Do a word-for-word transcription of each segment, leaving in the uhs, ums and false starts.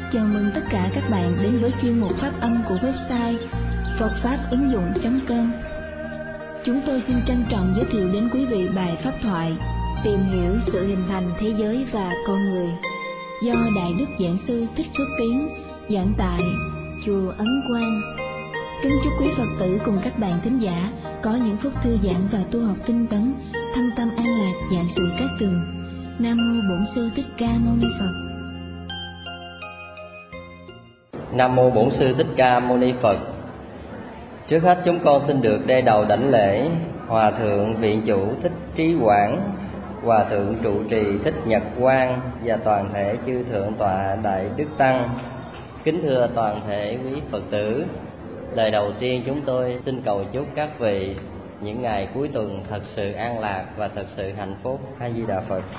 chào mừng tất cả các bạn đến với chuyên mục phát âm của website phật pháp ứng dụng chấm com. Chúng tôi xin trân trọng giới thiệu đến quý vị bài pháp thoại Tìm hiểu sự hình thành thế giới và con người do Đại Đức Giảng Sư Thích Phước Tiến giảng tại Chùa Ấn Quang. Kính chúc quý Phật tử cùng các bạn thính giả có những phút thư giãn và tu học tinh tấn, thâm tâm an lạc, vạn sự cát tường. Nam mô Bổn Sư Thích Ca Mâu Ni Phật. Nam mô Bổn Sư Thích Ca Mâu Ni Phật. Trước hết chúng con xin được đê đầu đảnh lễ Hòa thượng Viện Chủ Thích Trí Quảng, Hòa thượng trụ trì Thích Nhật Quang và toàn thể chư thượng tọa Đại Đức Tăng. Kính thưa toàn thể quý Phật tử, lời đầu tiên chúng tôi xin cầu chúc các vị những ngày cuối tuần thật sự an lạc và thật sự hạnh phúc. A Di Đà Phật.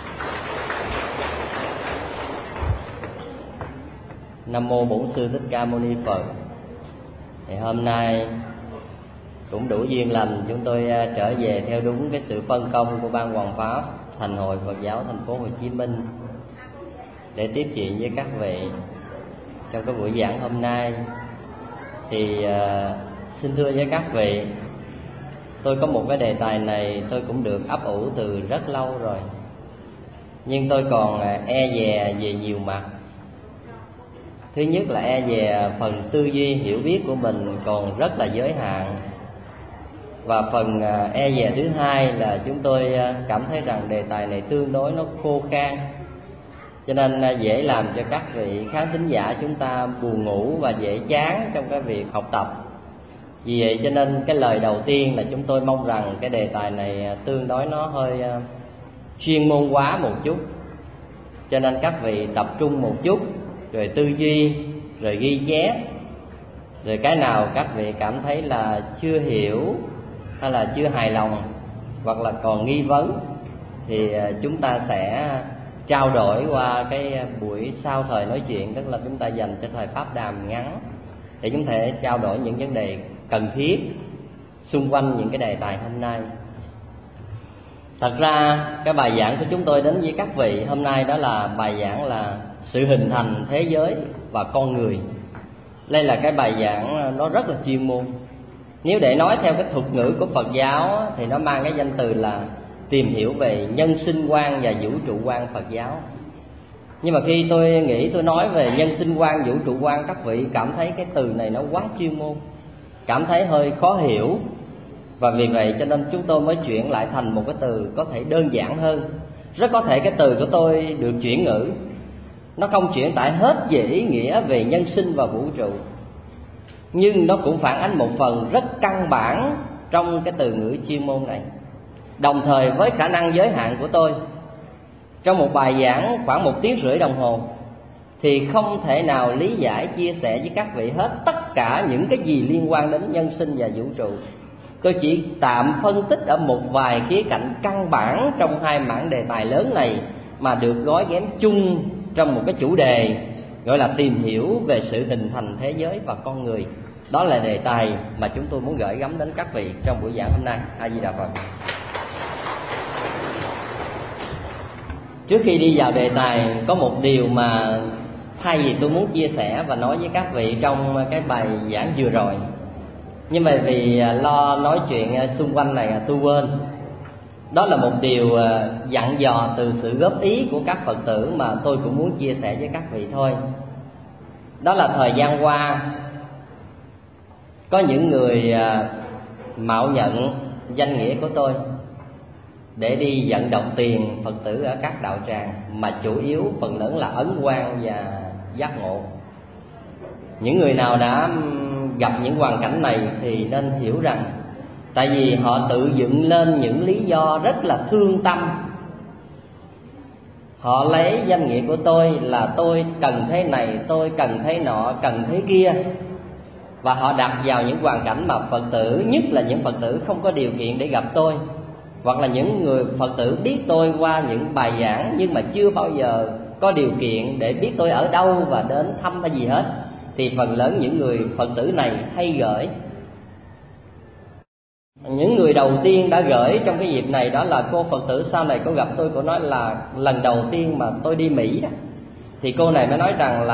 Nam mô Bổn Sư Thích Ca Mâu Ni Phật. Thì hôm nay cũng đủ duyên lành chúng tôi trở về theo đúng cái sự phân công của Ban Hoằng Pháp Thành hội Phật giáo thành phố Hồ Chí Minh để tiếp chuyện với các vị. Trong cái buổi giảng hôm nay thì uh, xin thưa với các vị, tôi có một cái đề tài này tôi cũng được ấp ủ từ rất lâu rồi, nhưng tôi còn e dè về nhiều mặt. Thứ nhất là e dè phần tư duy hiểu biết của mình còn rất là giới hạn, và phần e dè thứ hai là chúng tôi cảm thấy rằng đề tài này tương đối nó khô khan, cho nên dễ làm cho các vị khán thính giả chúng ta buồn ngủ và dễ chán trong cái việc học tập. Vì vậy cho nên cái lời đầu tiên là chúng tôi mong rằng cái đề tài này tương đối nó hơi chuyên môn hóa một chút, cho nên các vị tập trung một chút, rồi tư duy, rồi ghi chép, rồi cái nào các vị cảm thấy là chưa hiểu hay là chưa hài lòng hoặc là còn nghi vấn thì chúng ta sẽ trao đổi qua cái buổi sau thời nói chuyện, tức là chúng ta dành cho thời pháp đàm ngắn để chúng thể trao đổi những vấn đề cần thiết xung quanh những cái đề tài hôm nay. Thật ra cái bài giảng của chúng tôi đến với các vị hôm nay đó là bài giảng là sự hình thành thế giới và con người. Đây là cái bài giảng nó rất là chuyên môn. Nếu để nói theo cái thuật ngữ của Phật giáo thì nó mang cái danh từ là tìm hiểu về nhân sinh quan và vũ trụ quan Phật giáo. Nhưng mà khi tôi nghĩ tôi nói về nhân sinh quan, vũ trụ quan, các vị cảm thấy cái từ này nó quá chuyên môn, cảm thấy hơi khó hiểu. Và vì vậy cho nên chúng tôi mới chuyển lại thành một cái từ có thể đơn giản hơn. Rất có thể cái từ của tôi được chuyển ngữ, nó không chuyển tải hết về ý nghĩa về nhân sinh và vũ trụ, nhưng nó cũng phản ánh một phần rất căn bản trong cái từ ngữ chuyên môn này. Đồng thời với khả năng giới hạn của tôi, trong một bài giảng khoảng một tiếng rưỡi đồng hồ thì không thể nào lý giải chia sẻ với các vị hết tất cả những cái gì liên quan đến nhân sinh và vũ trụ. Tôi chỉ tạm phân tích ở một vài khía cạnh căn bản trong hai mảng đề tài lớn này mà được gói ghém chung trong một cái chủ đề gọi là tìm hiểu về sự hình thành thế giới và con người. Đó là đề tài mà chúng tôi muốn gửi gắm đến các vị trong buổi giảng hôm nay. A Di Đà Phật. Trước khi đi vào đề tài, có một điều mà thay vì tôi muốn chia sẻ và nói với các vị trong cái bài giảng vừa rồi, nhưng mà vì lo nói chuyện xung quanh này tôi quên. Đó là một điều dặn dò từ sự góp ý của các Phật tử mà tôi cũng muốn chia sẻ với các vị thôi. Đó là thời gian qua có những người mạo nhận danh nghĩa của tôi để đi vận động tiền Phật tử ở các đạo tràng, mà chủ yếu phần lớn là ấn quang và giác ngộ. Những người nào đã gặp những hoàn cảnh này thì nên hiểu rằng tại vì họ tự dựng lên những lý do rất là thương tâm. Họ lấy danh nghĩa của tôi là tôi cần thế này, tôi cần thế nọ, cần thế kia, và họ đặt vào những hoàn cảnh mà Phật tử, nhất là những Phật tử không có điều kiện để gặp tôi, hoặc là những người Phật tử biết tôi qua những bài giảng nhưng mà chưa bao giờ có điều kiện để biết tôi ở đâu và đến thăm hay gì hết, thì phần lớn những người Phật tử này hay gửi. Những người đầu tiên đã gửi trong cái dịp này đó là cô Phật tử sau này cô gặp tôi, cô nói là lần đầu tiên mà tôi đi Mỹ đó, thì cô này mới nói rằng là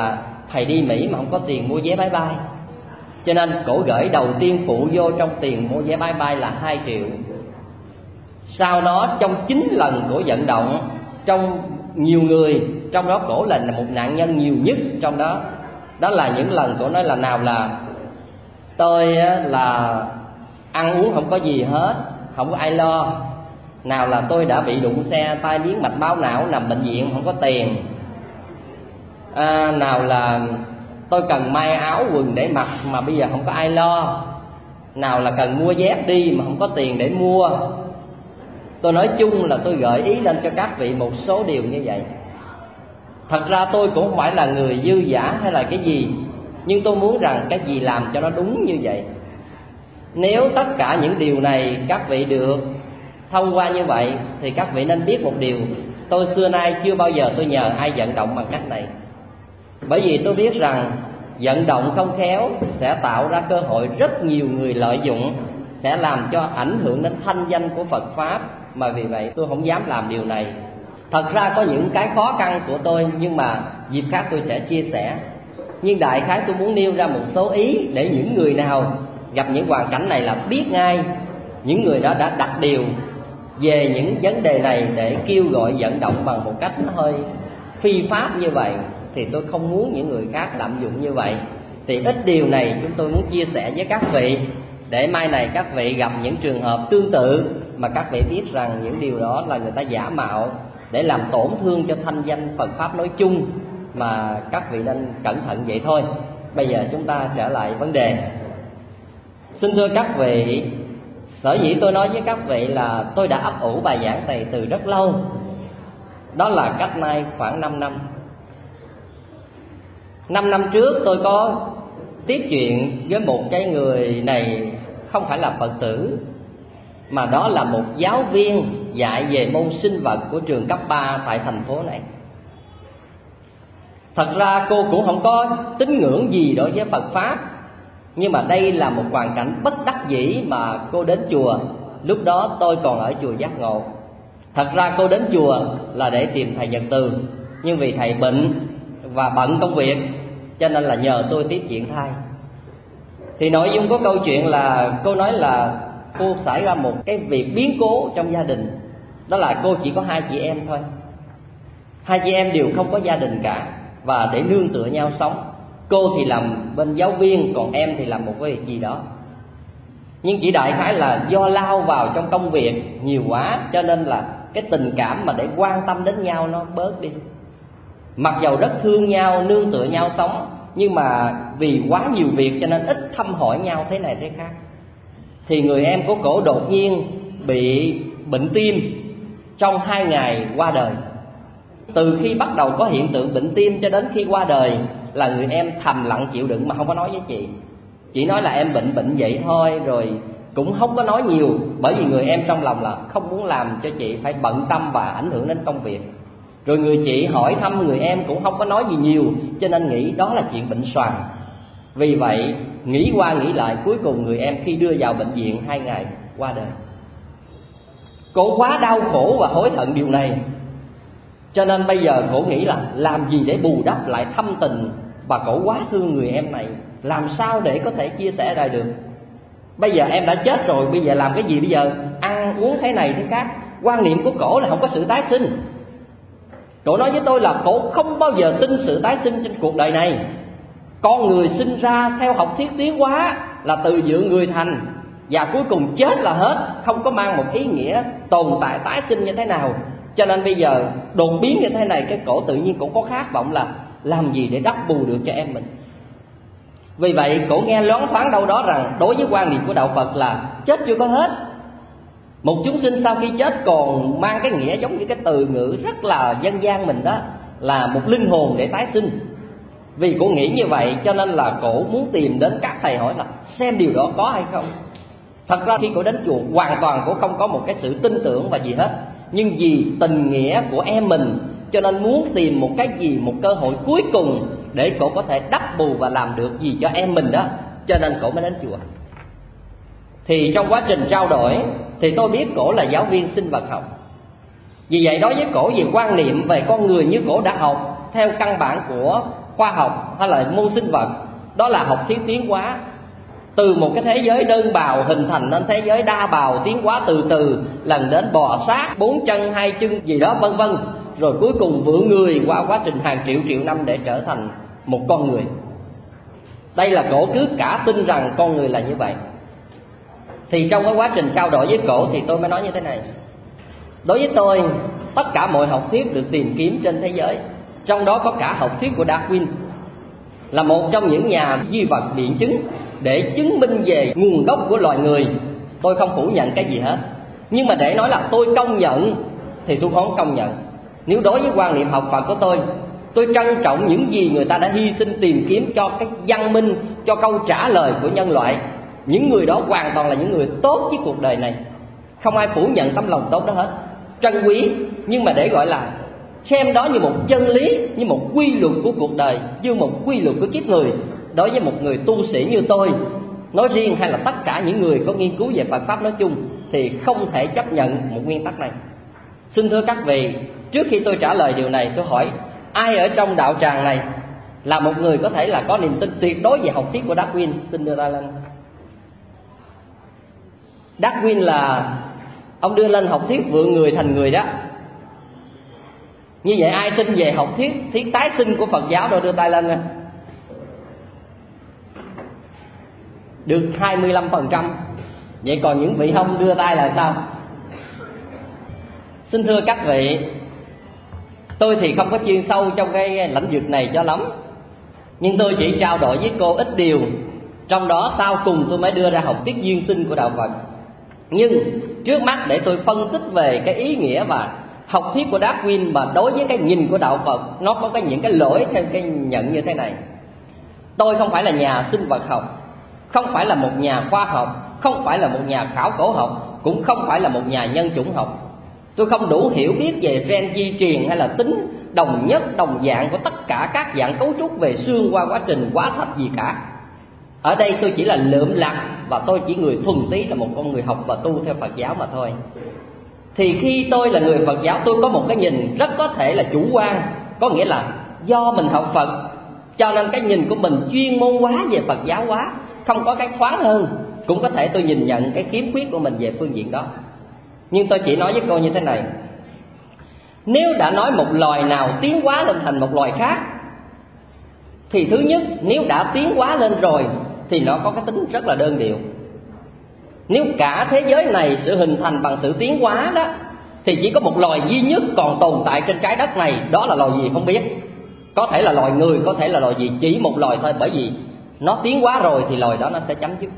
thầy đi Mỹ mà không có tiền mua vé máy bay, cho nên cổ gửi đầu tiên phụ vô trong tiền mua vé máy bay là hai triệu. Sau đó trong chín lần cổ vận động, trong nhiều người, trong đó cổ là một nạn nhân nhiều nhất trong đó. Đó là những lần cổ nói là nào là tôi là ăn uống không có gì hết, không có ai lo. Nào là tôi đã bị đụng xe, tai biến mạch máu não, nằm bệnh viện không có tiền. à, Nào là tôi cần may áo quần để mặc mà bây giờ không có ai lo. Nào là cần mua dép đi mà không có tiền để mua. Tôi nói chung là tôi gợi ý lên cho các vị một số điều như vậy. Thật ra tôi cũng không phải là người dư dả hay là cái gì, nhưng tôi muốn rằng cái gì làm cho nó đúng như vậy. Nếu tất cả những điều này các vị được thông qua như vậy thì các vị nên biết một điều: tôi xưa nay chưa bao giờ tôi nhờ ai vận động bằng cách này. Bởi vì tôi biết rằng vận động không khéo sẽ tạo ra cơ hội rất nhiều người lợi dụng, sẽ làm cho ảnh hưởng đến thanh danh của Phật Pháp. Mà vì vậy tôi không dám làm điều này. Thật ra có những cái khó khăn của tôi, nhưng mà dịp khác tôi sẽ chia sẻ. Nhưng đại khái tôi muốn nêu ra một số ý để những người nào gặp những hoàn cảnh này là biết ngay. Những người đó đã đặt điều về những vấn đề này để kêu gọi vận động bằng một cách nó hơi phi pháp như vậy, thì tôi không muốn những người khác lạm dụng như vậy. Thì ít điều này chúng tôi muốn chia sẻ với các vị, để mai này các vị gặp những trường hợp tương tự mà các vị biết rằng những điều đó là người ta giả mạo để làm tổn thương cho thanh danh Phật Pháp nói chung, mà các vị nên cẩn thận vậy thôi. Bây giờ chúng ta trở lại vấn đề. Xin thưa các vị, sở dĩ tôi nói với các vị là tôi đã ấp ủ bài giảng này từ rất lâu. Đó là cách nay khoảng năm năm. Năm năm trước tôi có tiếp chuyện với một cái người này không phải là Phật tử, mà đó là một giáo viên dạy về môn sinh vật của trường cấp ba tại thành phố này. Thật ra cô cũng không có tín ngưỡng gì đối với Phật Pháp, nhưng mà đây là một hoàn cảnh bất đắc dĩ mà cô đến chùa. Lúc đó tôi còn ở chùa Giác Ngộ. Thật ra cô đến chùa là để tìm thầy Nhật Từ, nhưng vì thầy bệnh và bận công việc cho nên là nhờ tôi tiếp chuyện thay. Thì nội dung của câu chuyện là cô nói là cô xảy ra một cái việc biến cố trong gia đình. Đó là cô chỉ có hai chị em thôi. Hai chị em đều không có gia đình cả, và để nương tựa nhau sống. Cô thì làm bên giáo viên, còn em thì làm một cái việc gì đó. Nhưng chỉ đại khái là do lao vào trong công việc nhiều quá, cho nên là cái tình cảm mà để quan tâm đến nhau nó bớt đi. Mặc dầu rất thương nhau, nương tựa nhau sống, nhưng mà vì quá nhiều việc cho nên ít thăm hỏi nhau thế này thế khác. Thì người em của cổ đột nhiên bị bệnh tim, trong hai ngày qua đời. Từ khi bắt đầu có hiện tượng bệnh tim cho đến khi qua đời là người em thầm lặng chịu đựng mà không có nói với chị. Chỉ nói là em bệnh bệnh vậy thôi, rồi cũng không có nói nhiều. Bởi vì người em trong lòng là không muốn làm cho chị phải bận tâm và ảnh hưởng đến công việc. Rồi người chị hỏi thăm người em cũng không có nói gì nhiều, cho nên nghĩ đó là chuyện bệnh xoàng. Vì vậy nghĩ qua nghĩ lại, cuối cùng người em khi đưa vào bệnh viện hai ngày qua đời. Cổ quá đau khổ và hối hận điều này, cho nên bây giờ cổ nghĩ là làm gì để bù đắp lại thâm tình. Và cổ quá thương người em này, làm sao để có thể chia sẻ lại được. Bây giờ em đã chết rồi, bây giờ làm cái gì bây giờ? Ăn uống thế này thế khác. Quan niệm của cổ là không có sự tái sinh. Cổ nói với tôi là cổ không bao giờ tin sự tái sinh trên cuộc đời này. Con người sinh ra theo học thuyết tiến hóa là từ dưỡng người thành, và cuối cùng chết là hết, không có mang một ý nghĩa tồn tại tái sinh như thế nào. Cho nên bây giờ đột biến như thế này, cái cổ tự nhiên cổ có khát vọng là làm gì để đắp bù được cho em mình. Vì vậy cổ nghe loáng thoáng đâu đó rằng đối với quan niệm của đạo Phật là chết chưa có hết. Một chúng sinh sau khi chết còn mang cái nghĩa giống như cái từ ngữ rất là dân gian mình đó, là một linh hồn để tái sinh. Vì cổ nghĩ như vậy cho nên là cổ muốn tìm đến các thầy hỏi là xem điều đó có hay không. Thật ra khi cổ đến chùa hoàn toàn cổ không có một cái sự tin tưởng và gì hết, nhưng vì tình nghĩa của em mình cho nên muốn tìm một cái gì, một cơ hội cuối cùng để cổ có thể đắp bù và làm được gì cho em mình đó, cho nên cổ mới đến chùa. Thì trong quá trình trao đổi thì tôi biết cổ là giáo viên sinh vật học. Vì vậy đối với cổ về quan niệm về con người như cổ đã học theo căn bản của khoa học hay là môn sinh vật, đó là học thuyết tiến hóa. Từ một cái thế giới đơn bào hình thành nên thế giới đa bào, tiến hóa từ từ lần đến bò sát, bốn chân hai chân gì đó vân vân, rồi cuối cùng vượn người qua quá trình hàng triệu triệu năm để trở thành một con người. Đây là cổ cứ cả tin rằng con người là như vậy. Thì trong cái quá trình trao đổi với cổ thì tôi mới nói như thế này: đối với tôi, tất cả mọi học thuyết được tìm kiếm trên thế giới, trong đó có cả học thuyết của Darwin, là một trong những nhà duy vật biện chứng để chứng minh về nguồn gốc của loài người. Tôi không phủ nhận cái gì hết, nhưng mà để nói là tôi công nhận thì tôi không công nhận. Nếu đối với quan niệm học Phật của tôi, tôi trân trọng những gì người ta đã hy sinh tìm kiếm cho cái văn minh, cho câu trả lời của nhân loại. Những người đó hoàn toàn là những người tốt với cuộc đời này, không ai phủ nhận tấm lòng tốt đó hết, trân quý. Nhưng mà để gọi là xem đó như một chân lý, như một quy luật của cuộc đời, như một quy luật của kiếp người, đối với một người tu sĩ như tôi nói riêng, hay là tất cả những người có nghiên cứu về Phật Pháp nói chung, thì không thể chấp nhận một nguyên tắc này. Xin thưa các vị, trước khi tôi trả lời điều này, tôi hỏi ai ở trong đạo tràng này là một người có thể là có niềm tin tuyệt đối về học thuyết của Darwin? Xin đưa ra lên. Darwin là ông đưa lên học thuyết vượn người thành người đó. Như vậy ai tin về học thuyết thuyết tái sinh của Phật giáo rồi đưa tay lên nè. Được hai mươi lăm phần trăm. Vậy còn những vị không đưa tay là sao? Xin thưa các vị, tôi thì không có chuyên sâu trong cái lĩnh vực này cho lắm, nhưng tôi chỉ trao đổi với cô ít điều. Trong đó sau cùng tôi mới đưa ra học thuyết duyên sinh của đạo Phật. Nhưng trước mắt để tôi phân tích về cái ý nghĩa và học thuyết của Darwin mà đối với cái nhìn của đạo Phật, nó có cái những cái lỗi theo cái nhận như thế này. Tôi không phải là nhà sinh vật học, không phải là một nhà khoa học, không phải là một nhà khảo cổ học, cũng không phải là một nhà nhân chủng học. Tôi không đủ hiểu biết về gen di truyền hay là tính đồng nhất đồng dạng của tất cả các dạng cấu trúc về xương qua quá trình hóa thạch gì cả. Ở đây tôi chỉ là lượm lặt, và tôi chỉ người thuần túy là một con người học và tu theo Phật giáo mà thôi. Thì khi tôi là người Phật giáo, tôi có một cái nhìn rất có thể là chủ quan, có nghĩa là do mình học Phật cho nên cái nhìn của mình chuyên môn hóa về Phật giáo hóa, không có cái thoáng hơn. Cũng có thể tôi nhìn nhận cái khiếm khuyết của mình về phương diện đó. Nhưng tôi chỉ nói với cô như thế này: nếu đã nói một loài nào tiến hóa lên thành một loài khác, thì thứ nhất, nếu đã tiến hóa lên rồi thì nó có cái tính rất là đơn điệu. Nếu cả thế giới này sự hình thành bằng sự tiến hóa đó, thì chỉ có một loài duy nhất còn tồn tại trên trái đất này, đó là loài gì không biết. Có thể là loài người, có thể là loài gì, chỉ một loài thôi. Bởi vì nó tiến hóa rồi thì loài đó nó sẽ chấm dứt.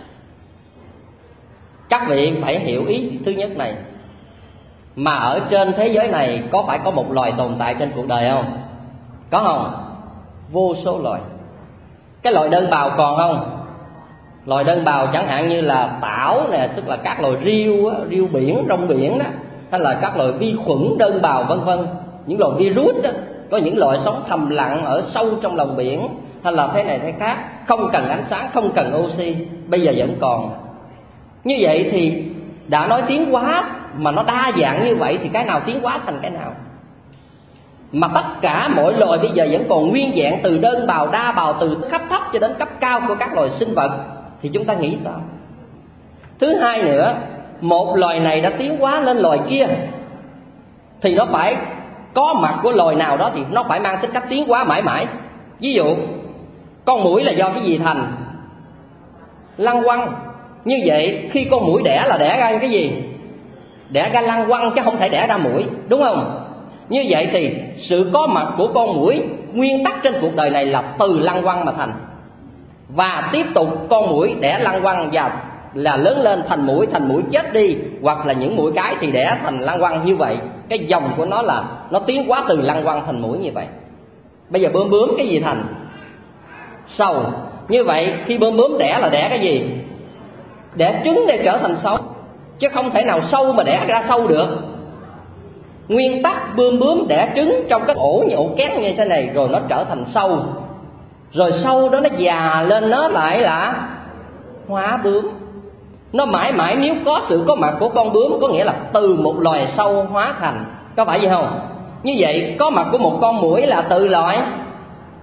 Các vị phải hiểu ý thứ nhất này. Mà ở trên thế giới này có phải có một loài tồn tại trên cuộc đời không? Có không? Vô số loài. Cái loài đơn bào còn không? Loài đơn bào chẳng hạn như là tảo nè, tức là các loài riêu, riêu biển, rong biển đó, hay là các loài vi khuẩn đơn bào vân vân, những loài virus đó. Có những loài sống thầm lặng ở sâu trong lòng biển, hay là thế này thế khác, không cần ánh sáng, không cần oxy, bây giờ vẫn còn. Như vậy thì đã nói tiến hóa mà nó đa dạng như vậy thì cái nào tiến hóa thành cái nào? Mà tất cả mỗi loài bây giờ vẫn còn nguyên vẹn, từ đơn bào, đa bào, từ cấp thấp cho đến cấp cao của các loài sinh vật, thì chúng ta nghĩ sao? Thứ hai nữa, một loài này đã tiến hóa lên loài kia thì nó phải có mặt của loài nào đó, thì nó phải mang tính cách tiến hóa mãi mãi. Ví dụ con muỗi là do cái gì thành? Lăng quăng. Như vậy khi con muỗi đẻ là đẻ ra cái gì? Đẻ ra lăng quăng chứ không thể đẻ ra muỗi, đúng không? Như vậy thì sự có mặt của con muỗi nguyên tắc trên cuộc đời này là từ lăng quăng mà thành. Và tiếp tục con muỗi đẻ lăng quăng và là lớn lên thành muỗi, thành muỗi chết đi, hoặc là những muỗi cái thì đẻ thành lăng quăng. Như vậy cái dòng của nó là nó tiến hóa từ lăng quăng thành muỗi như vậy. Bây giờ bướm bướm cái gì thành? Sâu. Như vậy khi bướm bướm đẻ là đẻ cái gì? Đẻ trứng để trở thành sâu, chứ không thể nào sâu mà đẻ ra sâu được. Nguyên tắc bướm bướm đẻ trứng trong cái ổ như ổ két như thế này, rồi nó trở thành sâu, rồi sâu đó nó già lên nó lại là hóa bướm. Nó mãi mãi nếu có sự có mặt của con bướm, có nghĩa là từ một loài sâu hóa thành, có phải vậy không? Như vậy có mặt của một con muỗi là từ loài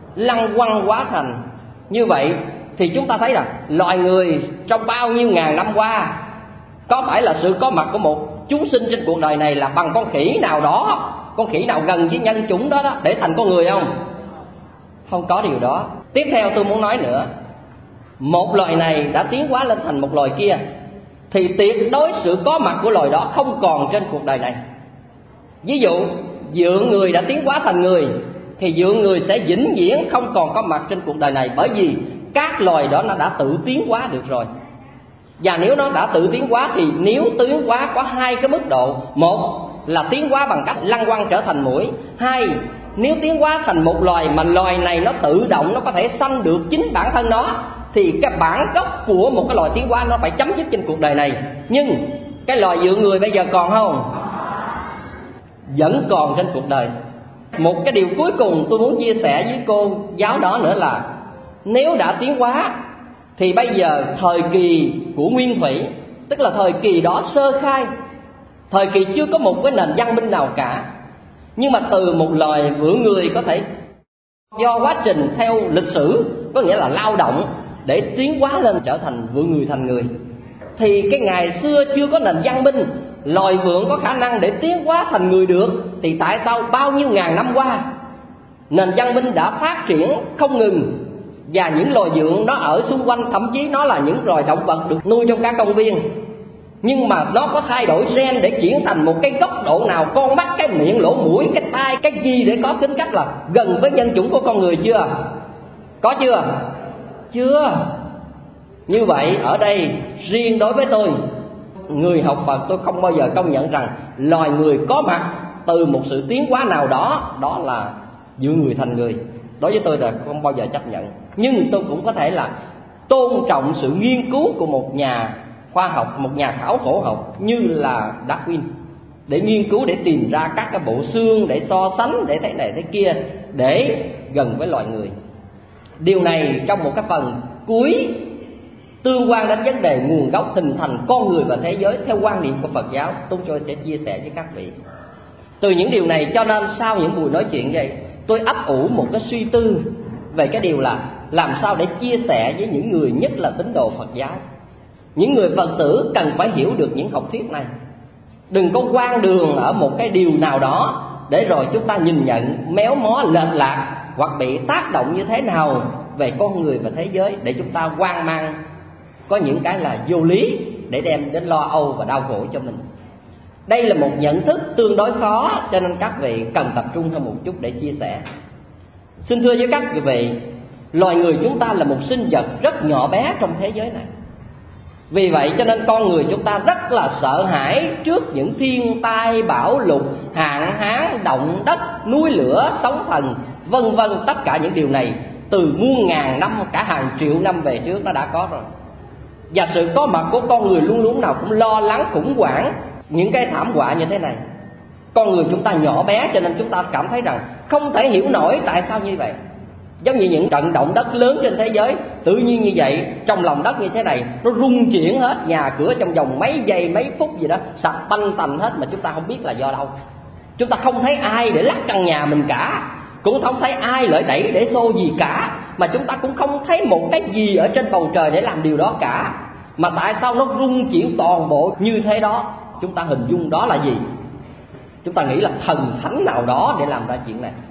lăng quăng hóa thành. Như vậy thì chúng ta thấy rằng loài người trong bao nhiêu ngàn năm qua, có phải là sự có mặt của một chúng sinh trên cuộc đời này là bằng con khỉ nào đó, con khỉ nào gần với nhân chủng đó, đó để thành con người không? Không có điều đó. Tiếp theo tôi muốn nói nữa, một loài này đã tiến hóa lên thành một loài kia, thì tuyệt đối sự có mặt của loài đó không còn trên cuộc đời này. Ví dụ dượng người đã tiến hóa thành người, thì dượng người sẽ vĩnh viễn không còn có mặt trên cuộc đời này, bởi vì các loài đó nó đã tự tiến hóa được rồi. Và nếu nó đã tự tiến hóa thì nếu tiến hóa có hai cái mức độ. Một là tiến hóa bằng cách lăng quăng trở thành muỗi. Hai, nếu tiến hóa thành một loài mà loài này nó tự động, nó có thể sanh được chính bản thân nó, thì cái bản gốc của một cái loài tiến hóa nó phải chấm dứt trên cuộc đời này. Nhưng cái loài dượng người bây giờ còn không? Vẫn còn trên cuộc đời. Một cái điều cuối cùng tôi muốn chia sẻ với cô giáo đó nữa là, nếu đã tiến hóa thì bây giờ thời kỳ của nguyên thủy, tức là thời kỳ đó sơ khai, thời kỳ chưa có một cái nền văn minh nào cả, nhưng mà từ một loài vượn người có thể do quá trình theo lịch sử, có nghĩa là lao động để tiến hóa lên trở thành vượn người thành người. Thì cái ngày xưa chưa có nền văn minh, loài vượn có khả năng để tiến hóa thành người được, thì tại sao bao nhiêu ngàn năm qua nền văn minh đã phát triển không ngừng, và những loài vượn nó ở xung quanh, thậm chí nó là những loài động vật được nuôi trong các công viên, nhưng mà nó có thay đổi gen để chuyển thành một cái góc độ nào, con mắt, cái miệng, lỗ mũi, cái tai, cái gì để có tính cách là gần với nhân chủng của con người chưa? Có chưa? Chưa. Như vậy ở đây riêng đối với tôi, người học Phật, tôi không bao giờ công nhận rằng loài người có mặt từ một sự tiến hóa nào đó, đó là vượn người thành người. Đối với tôi là không bao giờ chấp nhận. Nhưng tôi cũng có thể là tôn trọng sự nghiên cứu của một nhà khoa học, một nhà khảo cổ học như là Darwin, để nghiên cứu, để tìm ra các cái bộ xương, để so sánh, để thế này thế kia, để gần với loài người. Điều này trong một cái phần cuối tương quan đến vấn đề nguồn gốc hình thành con người và thế giới theo quan niệm của Phật giáo, tôi sẽ chia sẻ với các vị. Từ những điều này cho nên sau những buổi nói chuyện vậy, tôi ấp ủ một cái suy tư về cái điều là làm sao để chia sẻ với những người, nhất là tín đồ Phật giáo. Những người Phật tử cần phải hiểu được những học thuyết này. Đừng có quan đường ở một cái điều nào đó để rồi chúng ta nhìn nhận méo mó lệch lạc, hoặc bị tác động như thế nào về con người và thế giới, để chúng ta hoang mang, có những cái là vô lý để đem đến lo âu và đau khổ cho mình. Đây là một nhận thức tương đối khó, cho nên các vị cần tập trung hơn một chút để chia sẻ. Xin thưa với các vị, loài người chúng ta là một sinh vật rất nhỏ bé trong thế giới này. Vì vậy cho nên con người chúng ta rất là sợ hãi trước những thiên tai, bão lụt, hạn hán, động đất, núi lửa, sóng thần, vân vân. Tất cả những điều này từ muôn ngàn năm, cả hàng triệu năm về trước nó đã có rồi. Và sự có mặt của con người luôn luôn nào cũng lo lắng, khủng hoảng những cái thảm họa như thế này. Con người chúng ta nhỏ bé cho nên chúng ta cảm thấy rằng không thể hiểu nổi tại sao như vậy. Giống như những trận động đất lớn trên thế giới, tự nhiên như vậy, trong lòng đất như thế này, nó rung chuyển hết nhà cửa trong vòng mấy giây, mấy phút gì đó, sập banh tành hết, mà chúng ta không biết là do đâu. Chúng ta không thấy ai để lắc căn nhà mình cả, cũng không thấy ai lợi đẩy để xô gì cả, mà chúng ta cũng không thấy một cái gì ở trên bầu trời để làm điều đó cả. Mà tại sao nó rung chuyển toàn bộ như thế đó? Chúng ta hình dung đó là gì? Chúng ta nghĩ là thần thánh nào đó để làm ra chuyện này.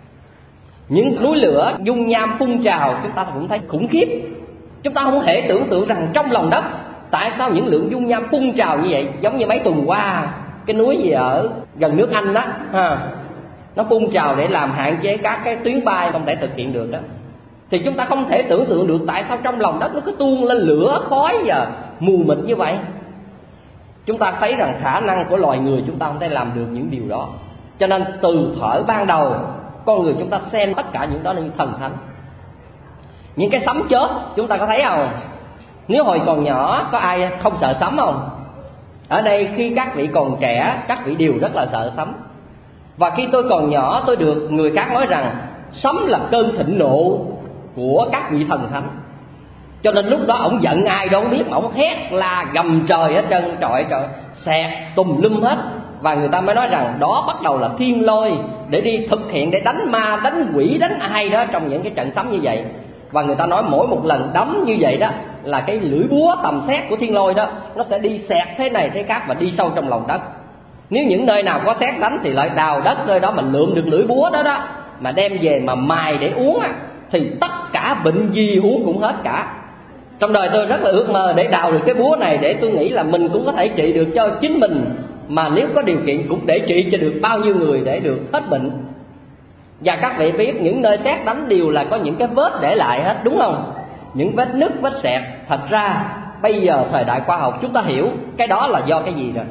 Những núi lửa dung nham phun trào, chúng ta cũng thấy khủng khiếp. Chúng ta không thể tưởng tượng rằng trong lòng đất tại sao những lượng dung nham phun trào như vậy. Giống như mấy tuần qua cái núi gì ở gần nước Anh đó ha, nó phun trào để làm hạn chế các cái tuyến bay không thể thực hiện được đó. Thì chúng ta không thể tưởng tượng được tại sao trong lòng đất nó cứ tuôn lên lửa khói và mù mịt như vậy. Chúng ta thấy rằng khả năng của loài người chúng ta không thể làm được những điều đó. Cho nên từ thuở ban đầu, con người chúng ta xem tất cả những đó là những thần thánh. Những cái sấm chớp chúng ta có thấy không? Nếu hồi còn nhỏ có ai không sợ sấm không? Ở đây khi các vị còn trẻ, các vị đều rất là sợ sấm. Và khi tôi còn nhỏ, tôi được người khác nói rằng sấm là cơn thịnh nộ của các vị thần thánh. Cho nên lúc đó ổng giận ai đó không biết, mà ổng hét la gầm trời hết trơn, trời trời xẹt tùm lum hết. và người ta mới nói rằng đó bắt đầu là thiên lôi để đi thực hiện, để đánh ma, đánh quỷ, đánh ai đó trong những cái trận sấm như vậy. Và người ta nói mỗi một lần đấm như vậy đó là cái lưỡi búa tầm sét của thiên lôi đó nó sẽ đi xẹt thế này thế khác và đi sâu trong lòng đất. Nếu những nơi nào có sét đánh thì lại đào đất nơi đó mà lượm được lưỡi búa đó đó, mà đem về mà mài để uống á, thì tất cả bệnh gì uống cũng hết cả. Trong đời tôi rất là ước mơ để đào được cái búa này, để tôi nghĩ là mình cũng có thể trị được cho chính mình, mà nếu có điều kiện cũng để trị cho được bao nhiêu người để được hết bệnh. Và các vị biết những nơi sét đánh đều là có những cái vết để lại hết, đúng không? Những vết nứt, vết sẹt. Thật ra bây giờ thời đại khoa học chúng ta hiểu cái đó là do cái gì rồi.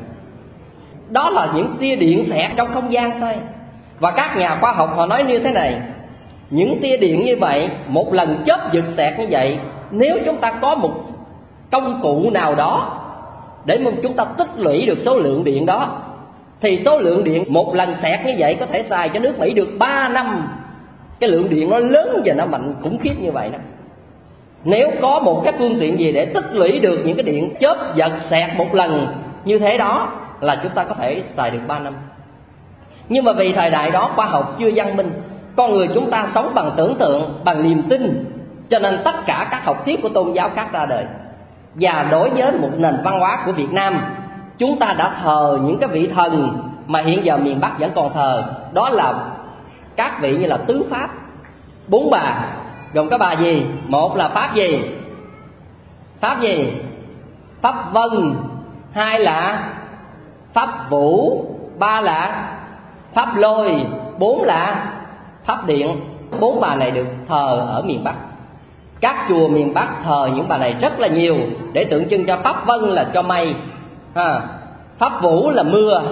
Đó là những tia điện xẹt trong không gian thôi. Và các nhà khoa học họ nói như thế này: những tia điện như vậy, một lần chớp giật xẹt như vậy, nếu chúng ta có một công cụ nào đó để mà chúng ta tích lũy được số lượng điện đó, thì số lượng điện một lần xẹt như vậy có thể xài cho nước Mỹ được ba năm. Cái lượng điện nó lớn và nó mạnh khủng khiếp như vậy đó. Nếu có một cái phương tiện gì để tích lũy được những cái điện chớp giật xẹt một lần như thế đó, là chúng ta có thể xài được ba năm. Nhưng mà vì thời đại đó khoa học chưa văn minh, con người chúng ta sống bằng tưởng tượng, bằng niềm tin, cho nên tất cả các học thuyết của tôn giáo khác ra đời. Và đối với một nền văn hóa của Việt Nam, chúng ta đã thờ những cái vị thần mà hiện giờ miền Bắc vẫn còn thờ. Đó là các vị như là tứ pháp, bốn bà. Gồm có bà gì? Một là pháp gì? Pháp gì? Pháp Vân. Hai là pháp Vũ. Ba là pháp Lôi. Bốn là pháp Điện. Bốn bà này được thờ ở miền Bắc. Các chùa miền Bắc thờ những bà này rất là nhiều, để tượng trưng cho pháp Vân là cho mây, à, pháp Vũ là mưa,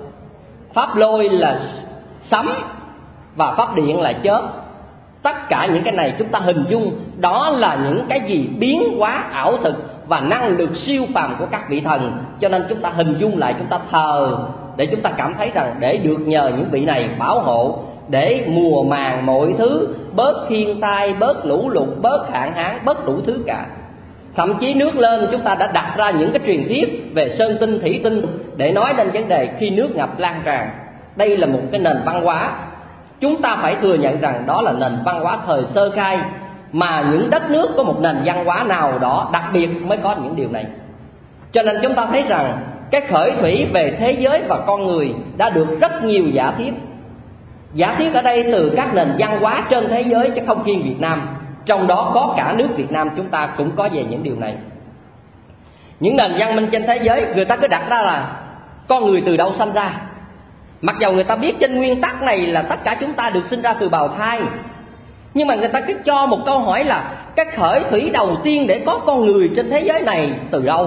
pháp Lôi là sấm, và pháp Điện là chớp. Tất cả những cái này chúng ta hình dung đó là những cái gì biến hóa ảo thực và năng lực siêu phàm của các vị thần. Cho nên chúng ta hình dung lại, chúng ta thờ để chúng ta cảm thấy rằng để được nhờ những vị này bảo hộ, để mùa màng mọi thứ, bớt thiên tai, bớt lũ lụt, bớt hạn hán, bớt đủ thứ cả. Thậm chí nước lên chúng ta đã đặt ra những cái truyền thuyết về sơn tinh, thủy tinh để nói đến vấn đề khi nước ngập lan tràn. Đây là một cái nền văn hóa, chúng ta phải thừa nhận rằng đó là nền văn hóa thời sơ khai, mà những đất nước có một nền văn hóa nào đó đặc biệt mới có những điều này. Cho nên chúng ta thấy rằng cái khởi thủy về thế giới và con người đã được rất nhiều giả thiết. Giả thiết ở đây từ các nền văn hóa trên thế giới chứ không riêng Việt Nam, trong đó có cả nước Việt Nam chúng ta cũng có về những điều này. Những nền văn minh trên thế giới người ta cứ đặt ra là con người từ đâu sanh ra, mặc dầu người ta biết trên nguyên tắc này là tất cả chúng ta được sinh ra từ bào thai, nhưng mà người ta cứ cho một câu hỏi là cái khởi thủy đầu tiên để có con người trên thế giới này từ đâu.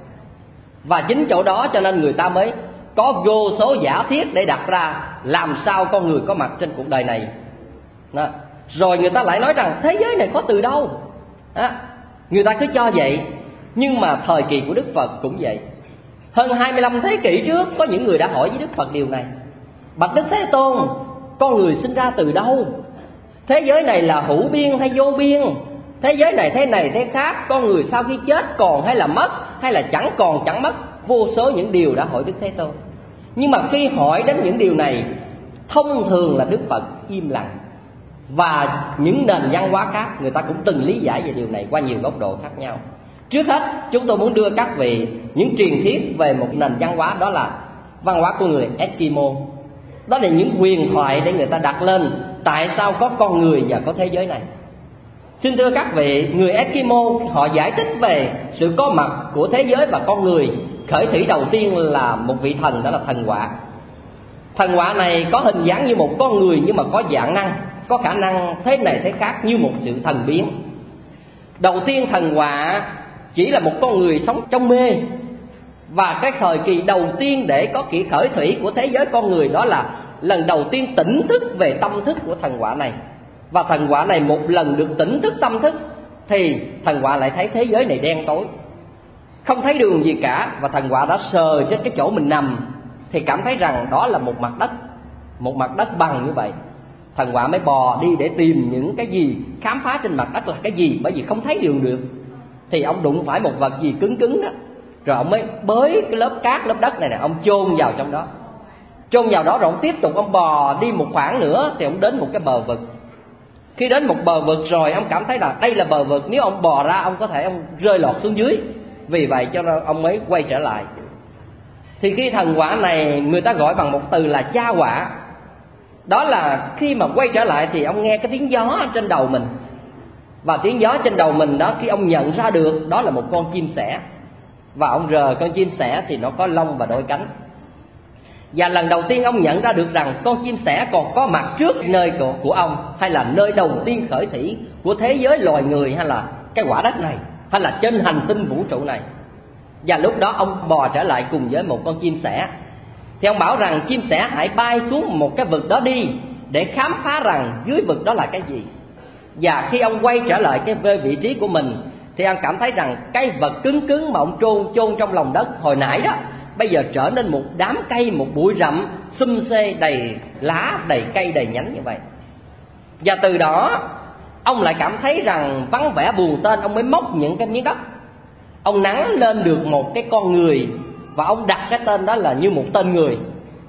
Và chính chỗ đó cho nên người ta mới có vô số giả thiết để đặt ra làm sao con người có mặt trên cuộc đời này đó. Rồi người ta lại nói rằng thế giới này có từ đâu đó. Người ta cứ cho vậy. Nhưng mà thời kỳ của Đức Phật cũng vậy. Hơn hai mươi lăm thế kỷ trước có những người đã hỏi với Đức Phật điều này: bạch Đức Thế Tôn, con người sinh ra từ đâu? Thế giới này là hữu biên hay vô biên? Thế giới này thế này thế khác, con người sau khi chết còn hay là mất, hay là chẳng còn chẳng mất? Vô số những điều đã hỏi Đức Thế Tôn. Nhưng mà khi hỏi đến những điều này, thông thường là Đức Phật im lặng. Và những nền văn hóa khác người ta cũng từng lý giải về điều này qua nhiều góc độ khác nhau. Trước hết chúng tôi muốn đưa các vị những truyền thuyết về một nền văn hóa, đó là văn hóa của người Eskimo. Đó là những huyền thoại để người ta đặt lên tại sao có con người và có thế giới này. Xin thưa các vị, người Eskimo họ giải thích về sự có mặt của thế giới và con người. Khởi thủy đầu tiên là một vị thần, đó là thần Hỏa. Thần Hỏa này có hình dáng như một con người, nhưng mà có dạng năng, có khả năng thế này thế khác, như một sự thần biến. Đầu tiên thần Hỏa chỉ là một con người sống trong mê. Và cái thời kỳ đầu tiên để có kỷ khởi thủy của thế giới con người, đó là lần đầu tiên tỉnh thức về tâm thức của thần Hỏa này. Và thần Hỏa này một lần được tỉnh thức tâm thức, thì thần Hỏa lại thấy thế giới này đen tối, không thấy đường gì cả. Và thần Hỏa đã sờ trên cái chỗ mình nằm thì cảm thấy rằng đó là một mặt đất, một mặt đất bằng như vậy. Thần Hỏa mới bò đi để tìm những cái gì, khám phá trên mặt đất là cái gì, bởi vì không thấy đường được. Thì ông đụng phải một vật gì cứng cứng đó, rồi ông mới bới cái lớp cát, lớp đất này nè, ông chôn vào trong đó. chôn vào đó rồi ông tiếp tục ông bò đi một khoảng nữa thì ông đến một cái bờ vực. Khi đến một bờ vực rồi ông cảm thấy là đây là bờ vực, nếu ông bò ra ông có thể ông rơi lọt xuống dưới, vì vậy cho nên ông mới quay trở lại. Thì khi thần quả này người ta gọi bằng một từ là cha quả. Đó là khi mà quay trở lại thì ông nghe cái tiếng gió trên đầu mình. Và tiếng gió trên đầu mình đó, khi ông nhận ra được đó là một con chim sẻ. Và ông rờ con chim sẻ thì nó có lông và đôi cánh. Và lần đầu tiên ông nhận ra được rằng con chim sẻ còn có mặt trước nơi của, của ông, hay là nơi đầu tiên khởi thủy của thế giới loài người, hay là cái quả đất này, hay là trên hành tinh vũ trụ này. Và lúc đó ông bò trở lại cùng với một con chim sẻ. Thì ông bảo rằng chim sẻ hãy bay xuống một cái vực đó đi, để khám phá rằng dưới vực đó là cái gì. Và khi ông quay trở lại cái vị trí của mình thì ông cảm thấy rằng cái vật cứng cứng mà ông chôn chôn trong lòng đất hồi nãy đó, bây giờ trở nên một đám cây, một bụi rậm xum xê, đầy lá, đầy cây, đầy nhánh như vậy. Và từ đó ông lại cảm thấy rằng vắng vẻ buồn tên. Ông mới móc những cái miếng đất, ông nắn lên được một cái con người, và ông đặt cái tên đó là như một tên người.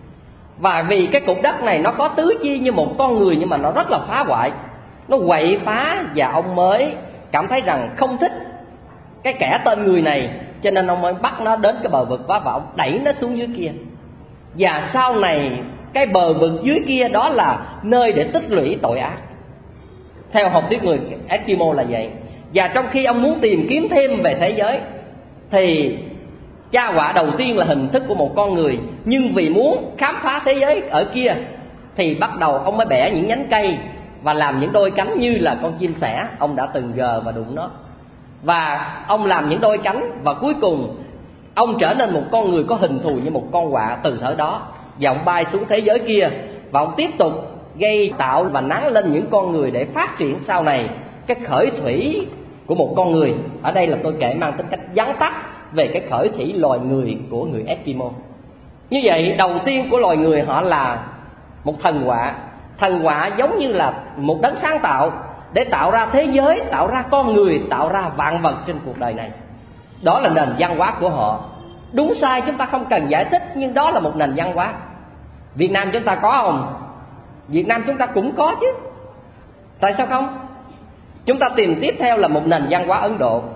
Và vì cái cục đất này nó có tứ chi như một con người, nhưng mà nó rất là phá hoại, nó quậy phá. Và ông mới cảm thấy rằng không thích cái kẻ tên người này, cho nên ông mới bắt nó đến cái bờ vực đó và ông đẩy nó xuống dưới kia. Và sau này cái bờ vực dưới kia đó là nơi để tích lũy tội ác, theo học thuyết người Eskimo là vậy. Và trong khi ông muốn tìm kiếm thêm về thế giới thì cha quả đầu tiên là hình thức của một con người, nhưng vì muốn khám phá thế giới ở kia thì bắt đầu ông mới bẻ những nhánh cây và làm những đôi cánh như là con chim sẻ. Ông đã từng gờ và đụng nó, và ông làm những đôi cánh, và cuối cùng ông trở nên một con người có hình thù như một con quạ từ thời đó. Và ông bay xuống thế giới kia, và ông tiếp tục gây tạo và nắng lên những con người để phát triển sau này cái khởi thủy của một con người. Ở đây là tôi kể mang tính cách vắn tắt về cái khởi thủy loài người của người Eskimo. Như vậy đầu tiên của loài người họ là một thần quả. Thần quả giống như là một đấng sáng tạo để tạo ra thế giới, tạo ra con người, tạo ra vạn vật trên cuộc đời này. Đó là nền văn hóa của họ. Đúng sai chúng ta không cần giải thích, nhưng đó là một nền văn hóa. Việt Nam chúng ta có không? Việt Nam chúng ta cũng có chứ. Tại sao không? Chúng ta tìm tiếp theo là một nền văn hóa Ấn Độ.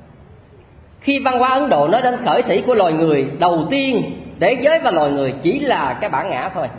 Khi văn hóa Ấn Độ nói đến khởi thủy của loài người, đầu tiên thế giới và loài người chỉ là cái bản ngã thôi.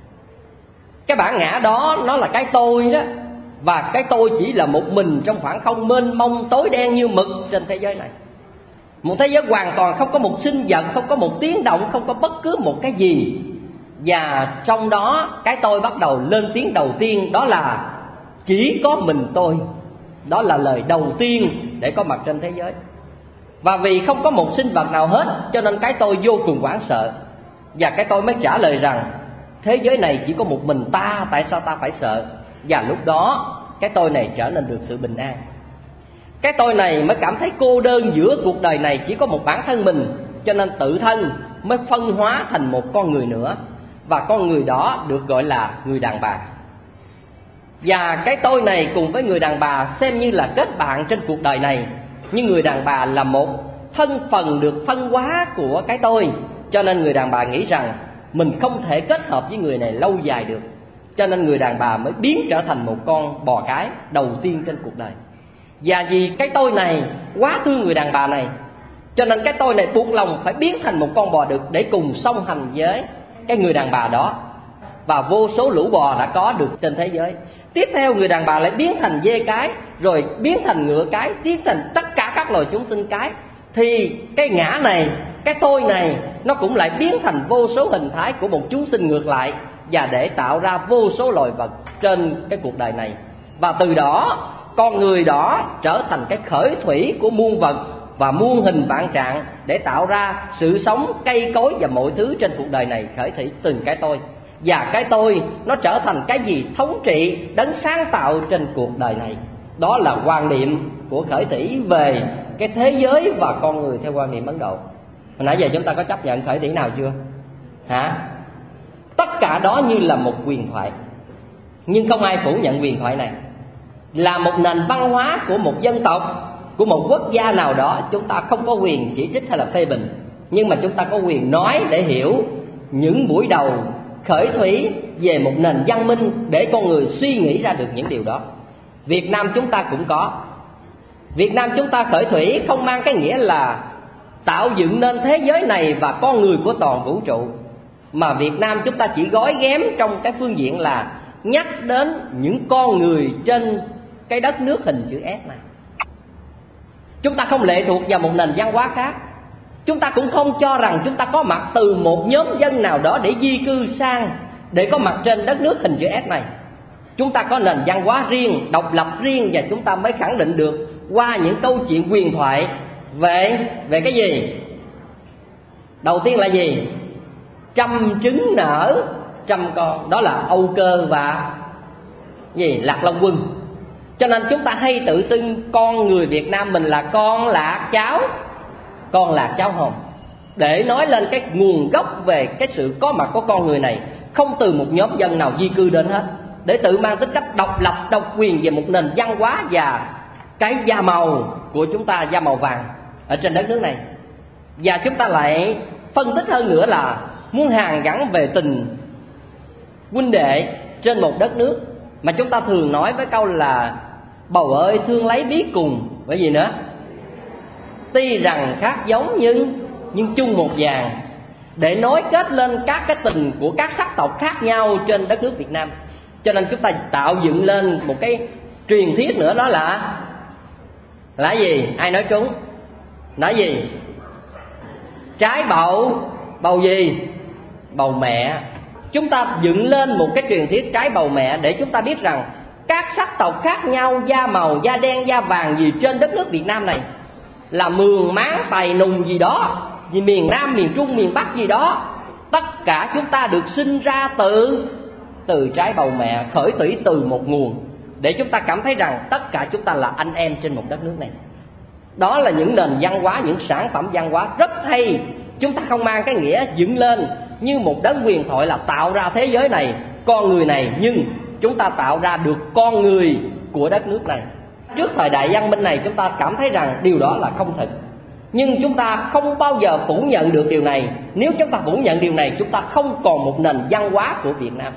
Cái bản ngã đó nó là cái tôi đó, và cái tôi chỉ là một mình trong khoảng không mênh mông tối đen như mực trên thế giới này. Một thế giới hoàn toàn không có một sinh vật, không có một tiếng động, không có bất cứ một cái gì. Và trong đó cái tôi bắt đầu lên tiếng đầu tiên, đó là chỉ có mình tôi. Đó là lời đầu tiên để có mặt trên thế giới. Và vì không có một sinh vật nào hết, cho nên cái tôi vô cùng hoảng sợ. Và cái tôi mới trả lời rằng thế giới này chỉ có một mình ta, tại sao ta phải sợ? Và lúc đó cái tôi này trở nên được sự bình an. Cái tôi này mới cảm thấy cô đơn giữa cuộc đời này, chỉ có một bản thân mình, cho nên tự thân mới phân hóa thành một con người nữa. Và con người đó được gọi là người đàn bà. Và cái tôi này cùng với người đàn bà xem như là kết bạn trên cuộc đời này. Nhưng người đàn bà là một thân phần được phân hóa của cái tôi, cho nên người đàn bà nghĩ rằng mình không thể kết hợp với người này lâu dài được. Cho nên người đàn bà mới biến trở thành một con bò cái đầu tiên trên cuộc đời. Và vì cái tôi này quá thương người đàn bà này, cho nên cái tôi này buộc lòng phải biến thành một con bò đực để cùng song hành với cái người đàn bà đó. Và vô số lũ bò đã có được trên thế giới. Tiếp theo người đàn bà lại biến thành dê cái, rồi biến thành ngựa cái, biến thành tất cả các loài chúng sinh cái. Thì cái ngã này, cái tôi này, nó cũng lại biến thành vô số hình thái của một chúng sinh ngược lại, và để tạo ra vô số loài vật trên cái cuộc đời này. Và từ đó con người đó trở thành cái khởi thủy của muôn vật và muôn hình vạn trạng, để tạo ra sự sống, cây cối và mọi thứ trên cuộc đời này khởi thủy từng cái tôi. Và cái tôi nó trở thành cái gì thống trị, đấng sáng tạo trên cuộc đời này. Đó là quan niệm của khởi thủy về cái thế giới và con người theo quan niệm Ấn Độ. Hồi nãy giờ chúng ta có chấp nhận khởi thủy nào chưa? Hả? Tất cả đó như là một huyền thoại, nhưng không ai phủ nhận huyền thoại này. Là một nền văn hóa của một dân tộc, của một quốc gia nào đó, chúng ta không có quyền chỉ trích hay là phê bình, nhưng mà chúng ta có quyền nói để hiểu những buổi đầu khởi thủy về một nền văn minh để con người suy nghĩ ra được những điều đó. Việt Nam chúng ta cũng có. Việt Nam chúng ta khởi thủy không mang cái nghĩa là tạo dựng nên thế giới này và con người của toàn vũ trụ, mà Việt Nam chúng ta chỉ gói ghém trong cái phương diện là nhắc đến những con người trên cái đất nước hình chữ S này. Chúng ta không lệ thuộc vào một nền văn hóa khác. Chúng ta cũng không cho rằng chúng ta có mặt từ một nhóm dân nào đó để di cư sang, để có mặt trên đất nước hình chữ S này. Chúng ta có nền văn hóa riêng, độc lập riêng, và chúng ta mới khẳng định được qua những câu chuyện huyền thoại về về cái gì? Đầu tiên là gì? Trăm trứng nở trăm con, đó là Âu Cơ và gì? Lạc Long Quân. Cho nên chúng ta hay tự xưng con người Việt Nam mình là con lạc cháu, con lạc cháu hồng, để nói lên cái nguồn gốc về cái sự có mặt của con người này không từ một nhóm dân nào di cư đến hết, để tự mang tính cách độc lập, độc quyền về một nền văn hóa và cái da màu của chúng ta, da màu vàng ở trên đất nước này. Và chúng ta lại phân tích hơn nữa là muốn hàn gắn về tình huynh đệ trên một đất nước, mà chúng ta thường nói với câu là bầu ơi thương lấy biết cùng, bởi gì nữa? Tuy rằng khác giống nhưng nhưng chung một vàng, để nối kết lên các cái tình của các sắc tộc khác nhau trên đất nước Việt Nam. Cho nên chúng ta tạo dựng lên một cái truyền thuyết nữa, đó là là gì? Ai nói trúng? Nói gì? Trái bầu, bầu gì? Bầu mẹ. Chúng ta dựng lên một cái truyền thuyết trái bầu mẹ để chúng ta biết rằng các sắc tộc khác nhau, da màu, da đen, da vàng gì trên đất nước Việt Nam này, là Mường, Máng, Tày, Nùng gì đó, gì miền Nam, miền Trung, miền Bắc gì đó, tất cả chúng ta được sinh ra từ từ trái bầu mẹ, khởi thủy từ một nguồn, để chúng ta cảm thấy rằng tất cả chúng ta là anh em trên một đất nước này. Đó là những nền văn hóa, những sản phẩm văn hóa rất hay. Chúng ta không mang cái nghĩa dựng lên như một đấng huyền thoại là tạo ra thế giới này, con người này, nhưng chúng ta tạo ra được con người của đất nước này. Trước thời đại văn minh này chúng ta cảm thấy rằng điều đó là không thật, nhưng chúng ta không bao giờ phủ nhận được điều này. Nếu chúng ta phủ nhận điều này, chúng ta không còn một nền văn hóa của Việt Nam.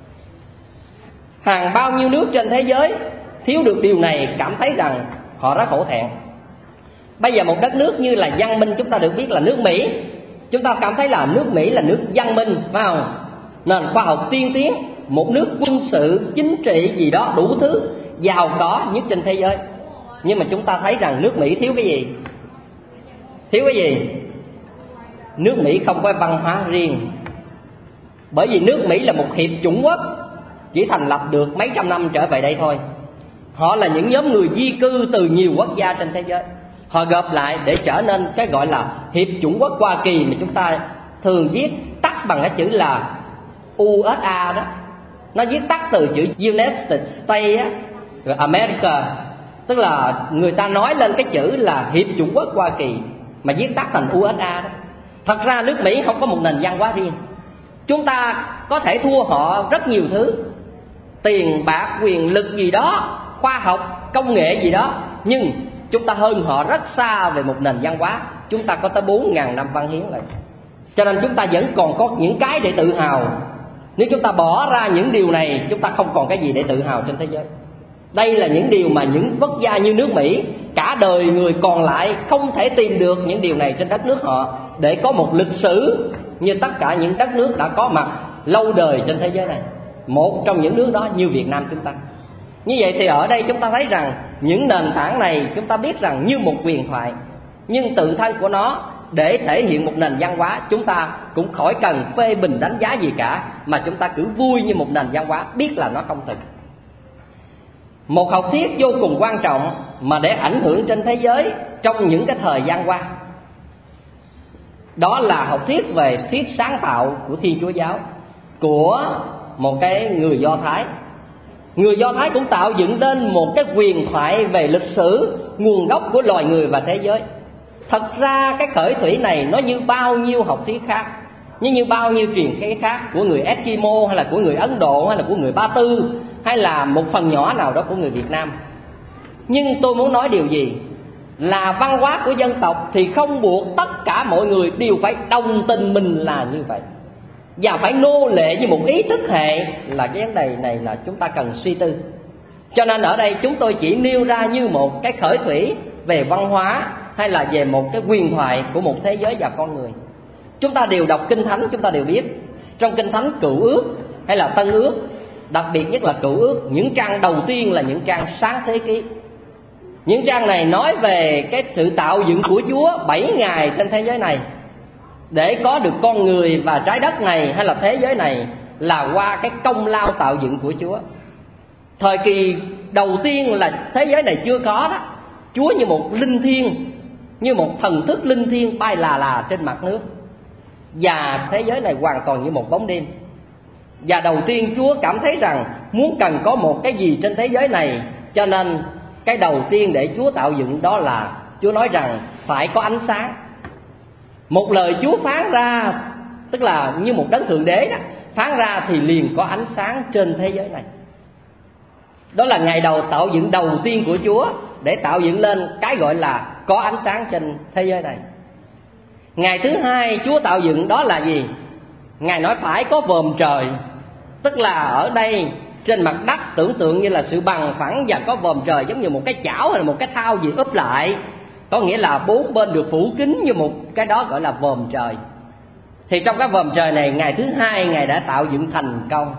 Hàng bao nhiêu nước trên thế giới thiếu được điều này cảm thấy rằng họ rất hổ thẹn. Bây giờ một đất nước như là văn minh, chúng ta được biết là nước Mỹ, chúng ta cảm thấy là nước Mỹ là nước văn minh, phải không? Nền khoa học tiên tiến, một nước quân sự, chính trị gì đó đủ thứ, giàu có nhất trên thế giới. Nhưng mà chúng ta thấy rằng nước Mỹ thiếu cái gì? Thiếu cái gì? Nước Mỹ không có văn hóa riêng. Bởi vì nước Mỹ là một hiệp chủng quốc, chỉ thành lập được mấy trăm năm trở về đây thôi. Họ là những nhóm người di cư từ nhiều quốc gia trên thế giới, họ gộp lại để trở nên cái gọi là Hiệp chủng quốc Hoa Kỳ, mà chúng ta thường viết tắt bằng cái chữ là u ét a đó. Nó viết tắt từ chữ United States á, rồi America, tức là người ta nói lên cái chữ là Hiệp chủng quốc Hoa Kỳ mà viết tắt thành u ét a đó. Thật ra nước Mỹ không có một nền văn hóa riêng. Chúng ta có thể thua họ rất nhiều thứ, tiền bạc, quyền lực gì đó, khoa học, công nghệ gì đó, nhưng chúng ta hơn họ rất xa về một nền văn hóa. Chúng ta có tới bốn ngàn năm văn hiến rồi. Cho nên chúng ta vẫn còn có những cái để tự hào. Nếu chúng ta bỏ ra những điều này, chúng ta không còn cái gì để tự hào trên thế giới. Đây là những điều mà những quốc gia như nước Mỹ, cả đời người còn lại không thể tìm được những điều này trên đất nước họ, để có một lịch sử như tất cả những đất nước đã có mặt lâu đời trên thế giới này. Một trong những nước đó như Việt Nam chúng ta. Như vậy thì ở đây chúng ta thấy rằng những nền tảng này chúng ta biết rằng như một huyền thoại, nhưng tự thân của nó để thể hiện một nền văn hóa, chúng ta cũng khỏi cần phê bình đánh giá gì cả, mà chúng ta cứ vui như một nền văn hóa, biết là nó không thật. Một học thuyết vô cùng quan trọng mà để ảnh hưởng trên thế giới trong những cái thời gian qua, đó là học thuyết về thuyết sáng tạo của Thiên Chúa Giáo, của một cái người Do Thái. Người Do Thái cũng tạo dựng lên một cái huyền thoại về lịch sử, nguồn gốc của loài người và thế giới. Thật ra cái khởi thủy này nó như bao nhiêu học thuyết khác, như như bao nhiêu truyền thuyết khác của người Eskimo, hay là của người Ấn Độ, hay là của người Ba Tư, hay là một phần nhỏ nào đó của người Việt Nam. Nhưng tôi muốn nói điều gì? Là văn hóa của dân tộc thì không buộc tất cả mọi người đều phải đồng tình mình là như vậy. và phải nô lệ như một ý thức hệ, là cái vấn đề này là chúng ta cần suy tư. Cho nên ở đây chúng tôi chỉ nêu ra như một cái khởi thủy về văn hóa hay là về một cái huyền thoại của một thế giới và con người. Chúng ta đều đọc Kinh Thánh, chúng ta đều biết trong Kinh Thánh Cựu Ước hay là Tân Ước, đặc biệt nhất là Cựu Ước, những trang đầu tiên là những trang Sáng Thế Ký. Những trang này nói về cái sự tạo dựng của Chúa bảy ngày trên thế giới này, để có được con người và trái đất này hay là thế giới này là qua cái công lao tạo dựng của Chúa. Thời kỳ đầu tiên là thế giới này chưa có đó, Chúa như một linh thiêng, như một thần thức linh thiêng bay là là trên mặt nước, và thế giới này hoàn toàn như một bóng đêm. Và đầu tiên Chúa cảm thấy rằng muốn cần có một cái gì trên thế giới này, cho nên cái đầu tiên để Chúa tạo dựng đó là Chúa nói rằng phải có ánh sáng. Một lời Chúa phán ra, tức là như một đấng thượng đế đó, phán ra thì liền có ánh sáng trên thế giới này. Đó là ngày đầu tạo dựng đầu tiên của Chúa, để tạo dựng lên cái gọi là có ánh sáng trên thế giới này. Ngày thứ hai Chúa tạo dựng đó là gì? Ngài nói phải có vòm trời, tức là ở đây trên mặt đất tưởng tượng như là sự bằng phẳng và có vòm trời giống như một cái chảo hay là một cái thau gì úp lại, có nghĩa là bốn bên được phủ kín như một cái đó gọi là vòm trời. Thì trong cái vòm trời này, ngày thứ hai Ngài đã tạo dựng thành công.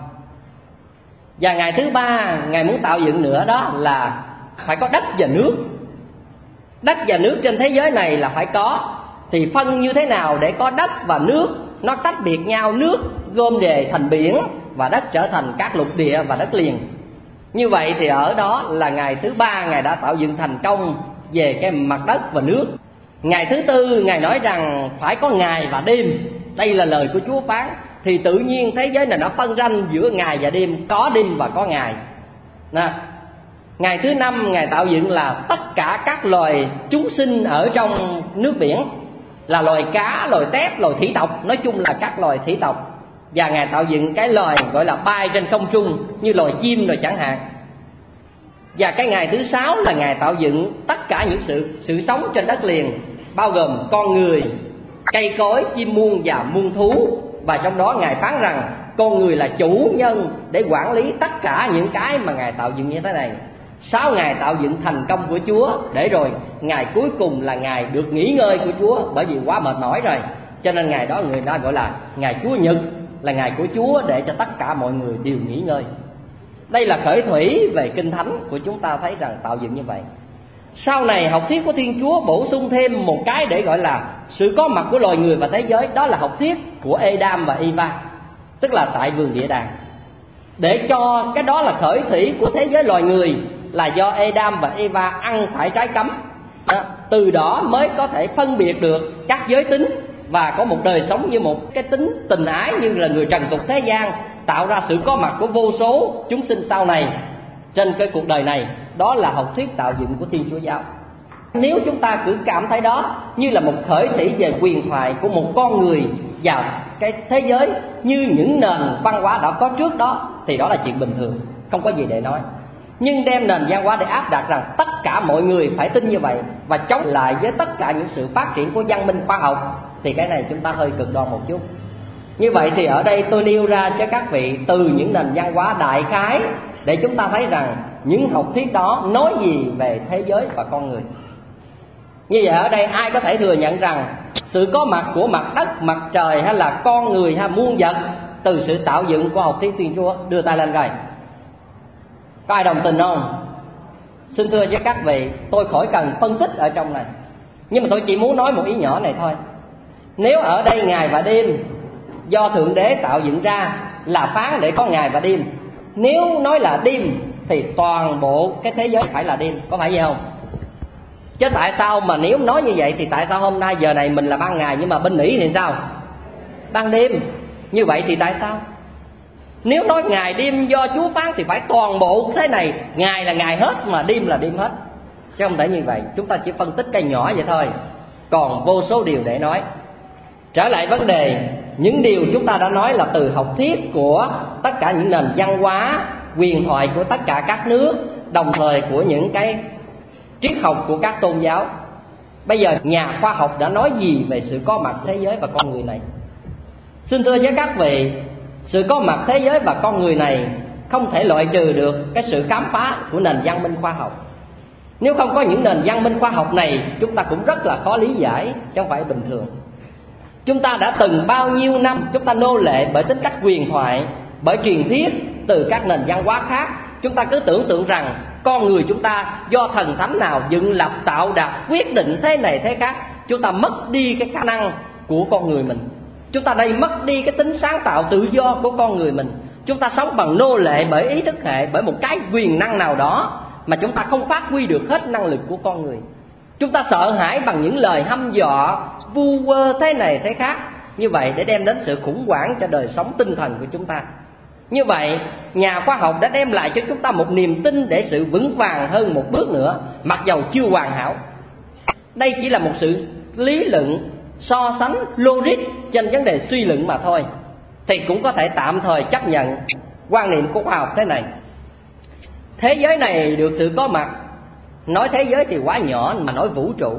Và ngày thứ ba Ngài muốn tạo dựng nữa, đó là phải có đất và nước. Đất và nước trên thế giới này là phải có. Thì phân như thế nào để có đất và nước nó tách biệt nhau? Nước gom về thành biển và đất trở thành các lục địa và đất liền. Như vậy thì ở đó là ngày thứ ba Ngài đã tạo dựng thành công về cái mặt đất và nước. Ngày thứ tư Ngài nói rằng phải có ngày và đêm. Đây là lời của Chúa phán. Thì tự nhiên thế giới này nó phân ranh giữa ngày và đêm, có đêm và có ngày. Nè, ngày thứ năm Ngài tạo dựng là tất cả các loài chúng sinh ở trong nước biển, là loài cá, loài tép, loài thủy tộc, nói chung là các loài thủy tộc. Và Ngài tạo dựng cái loài gọi là bay trên không trung, như loài chim rồi chẳng hạn. Và cái ngày thứ sáu là Ngài tạo dựng tất cả những sự sự sống trên đất liền, bao gồm con người, cây cối, chim muông và muông thú. Và trong đó Ngài phán rằng con người là chủ nhân để quản lý tất cả những cái mà Ngài tạo dựng như thế này. Sáu ngày tạo dựng thành công của Chúa, để rồi ngày cuối cùng là ngày được nghỉ ngơi của Chúa, bởi vì quá mệt mỏi rồi. Cho nên ngày đó người ta gọi là ngày Chúa Nhật, là ngày của Chúa để cho tất cả mọi người đều nghỉ ngơi. Đây là khởi thủy về Kinh Thánh của chúng ta thấy rằng tạo dựng như vậy. Sau này học thuyết của Thiên Chúa bổ sung thêm một cái để gọi là sự có mặt của loài người và thế giới. Đó là học thuyết của Adam và Eva, tức là tại vườn địa đàng. Để cho cái đó là khởi thủy của thế giới loài người, là do Adam và Eva ăn phải trái cấm. Đó, từ đó mới có thể phân biệt được các giới tính và có một đời sống như một cái tính tình ái như là người trần tục thế gian, tạo ra sự có mặt của vô số chúng sinh sau này trên cái cuộc đời này. Đó là học thuyết tạo dựng của Thiên Chúa Giáo. Nếu chúng ta cứ cảm thấy đó như là một khởi thủy về huyền thoại của một con người và cái thế giới như những nền văn hóa đã có trước đó, thì đó là chuyện bình thường, không có gì để nói. Nhưng đem nền văn hóa để áp đặt rằng tất cả mọi người phải tin như vậy và chống lại với tất cả những sự phát triển của văn minh khoa học, thì cái này chúng ta hơi cực đoan một chút. Như vậy thì ở đây tôi nêu ra cho các vị từ những nền văn hóa đại khái để chúng ta thấy rằng những học thuyết đó nói gì về thế giới và con người. Như vậy ở đây ai có thể thừa nhận rằng sự có mặt của mặt đất, mặt trời hay là con người hay muôn vật từ sự tạo dựng của học thuyết Thiên Chúa? Đưa tay lên rồi. Có ai đồng tình không? Xin thưa với các vị, tôi khỏi cần phân tích ở trong này, nhưng mà tôi chỉ muốn nói một ý nhỏ này thôi. Nếu ở đây ngày và đêm do Thượng Đế tạo dựng ra là phán để có ngày và đêm, nếu nói là đêm thì toàn bộ cái thế giới phải là đêm, có phải vậy không? Chứ tại sao mà nếu nói như vậy thì tại sao hôm nay giờ này mình là ban ngày nhưng mà bên Mỹ thì sao? Ban đêm. Như vậy thì tại sao? Nếu nói ngày đêm do Chúa phán thì phải toàn bộ thế này, ngày là ngày hết mà đêm là đêm hết. Chứ không thể như vậy. Chúng ta chỉ phân tích cái nhỏ vậy thôi, còn vô số điều để nói. Trở lại vấn đề, những điều chúng ta đã nói là từ học thuyết của tất cả những nền văn hóa, huyền thoại của tất cả các nước, đồng thời của những cái triết học của các tôn giáo. Bây giờ nhà khoa học đã nói gì về sự có mặt thế giới và con người này? Xin thưa với các vị, sự có mặt thế giới và con người này không thể loại trừ được cái sự khám phá của nền văn minh khoa học. Nếu không có những nền văn minh khoa học này, chúng ta cũng rất là khó lý giải, chứ không phải bình thường. Chúng ta đã từng bao nhiêu năm chúng ta nô lệ bởi tính cách huyền thoại, bởi truyền thuyết từ các nền văn hóa khác. Chúng ta cứ tưởng tượng rằng con người chúng ta do thần thánh nào dựng lập tạo đạt quyết định thế này thế khác. Chúng ta mất đi cái khả năng của con người mình. Chúng ta đây mất đi cái tính sáng tạo tự do của con người mình. Chúng ta sống bằng nô lệ bởi ý thức hệ, bởi một cái quyền năng nào đó mà chúng ta không phát huy được hết năng lực của con người. Chúng ta sợ hãi bằng những lời hăm dọa vu vơ thế này thế khác, như vậy để đem đến sự khủng hoảng cho đời sống tinh thần của chúng ta. Như vậy nhà khoa học đã đem lại cho chúng ta một niềm tin để sự vững vàng hơn một bước nữa, mặc dầu chưa hoàn hảo. Đây chỉ là một sự lý luận so sánh logic trên vấn đề suy luận mà thôi, thì cũng có thể tạm thời chấp nhận quan niệm của khoa học thế này. Thế giới này được sự có mặt, nói thế giới thì quá nhỏ mà nói vũ trụ.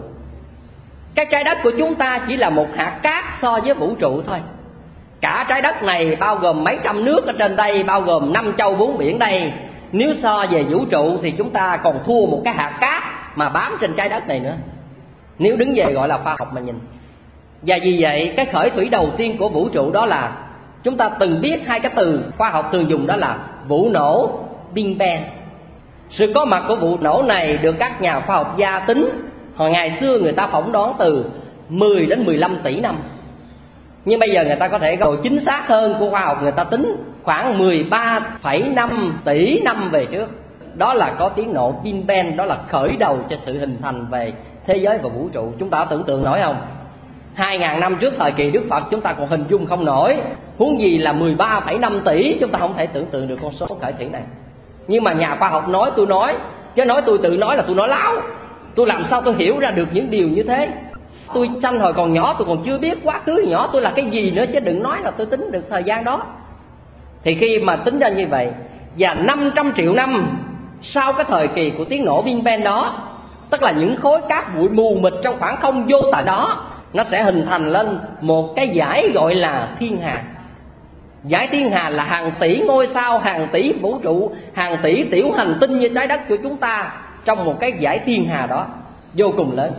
Cái trái đất của chúng ta chỉ là một hạt cát so với vũ trụ thôi. Cả trái đất này bao gồm mấy trăm nước ở trên đây, bao gồm năm châu bốn biển đây. Nếu so về vũ trụ thì chúng ta còn thua một cái hạt cát mà bám trên trái đất này nữa, nếu đứng về gọi là khoa học mà nhìn. Và vì vậy cái khởi thủy đầu tiên của vũ trụ đó là, chúng ta từng biết hai cái từ khoa học thường dùng, đó là vụ nổ, Big Bang. Sự có mặt của vụ nổ này được các nhà khoa học gia tính, hồi ngày xưa người ta phỏng đoán từ mười đến mười lăm tỷ năm. Nhưng bây giờ người ta có thể gọi chính xác hơn của khoa học, người ta tính khoảng mười ba phẩy năm tỷ năm về trước. Đó là có tiếng nổ Big Bang, đó là khởi đầu cho sự hình thành về thế giới và vũ trụ. Chúng ta tưởng tượng nổi không? Hai ngàn năm trước thời kỳ Đức Phật chúng ta còn hình dung không nổi, huống gì là mười ba phẩy năm tỷ, chúng ta không thể tưởng tượng được con số khởi thủy này. Nhưng mà nhà khoa học nói tôi nói, chứ nói tôi tự nói là tôi nói láo. Tôi làm sao tôi hiểu ra được những điều như thế? Tôi sanh hồi còn nhỏ, tôi còn chưa biết quá khứ nhỏ tôi là cái gì nữa, chứ đừng nói là tôi tính được thời gian đó. Thì khi mà tính ra như vậy, và năm trăm triệu năm sau cái thời kỳ của tiếng nổ Big Bang đó, tức là những khối cát bụi mù mịt trong khoảng không vô tận đó, nó sẽ hình thành lên một cái dải gọi là thiên hà. Dải thiên hà là hàng tỷ ngôi sao, hàng tỷ vũ trụ, hàng tỷ tiểu hành tinh như trái đất của chúng ta trong một cái dải thiên hà đó vô cùng lớn.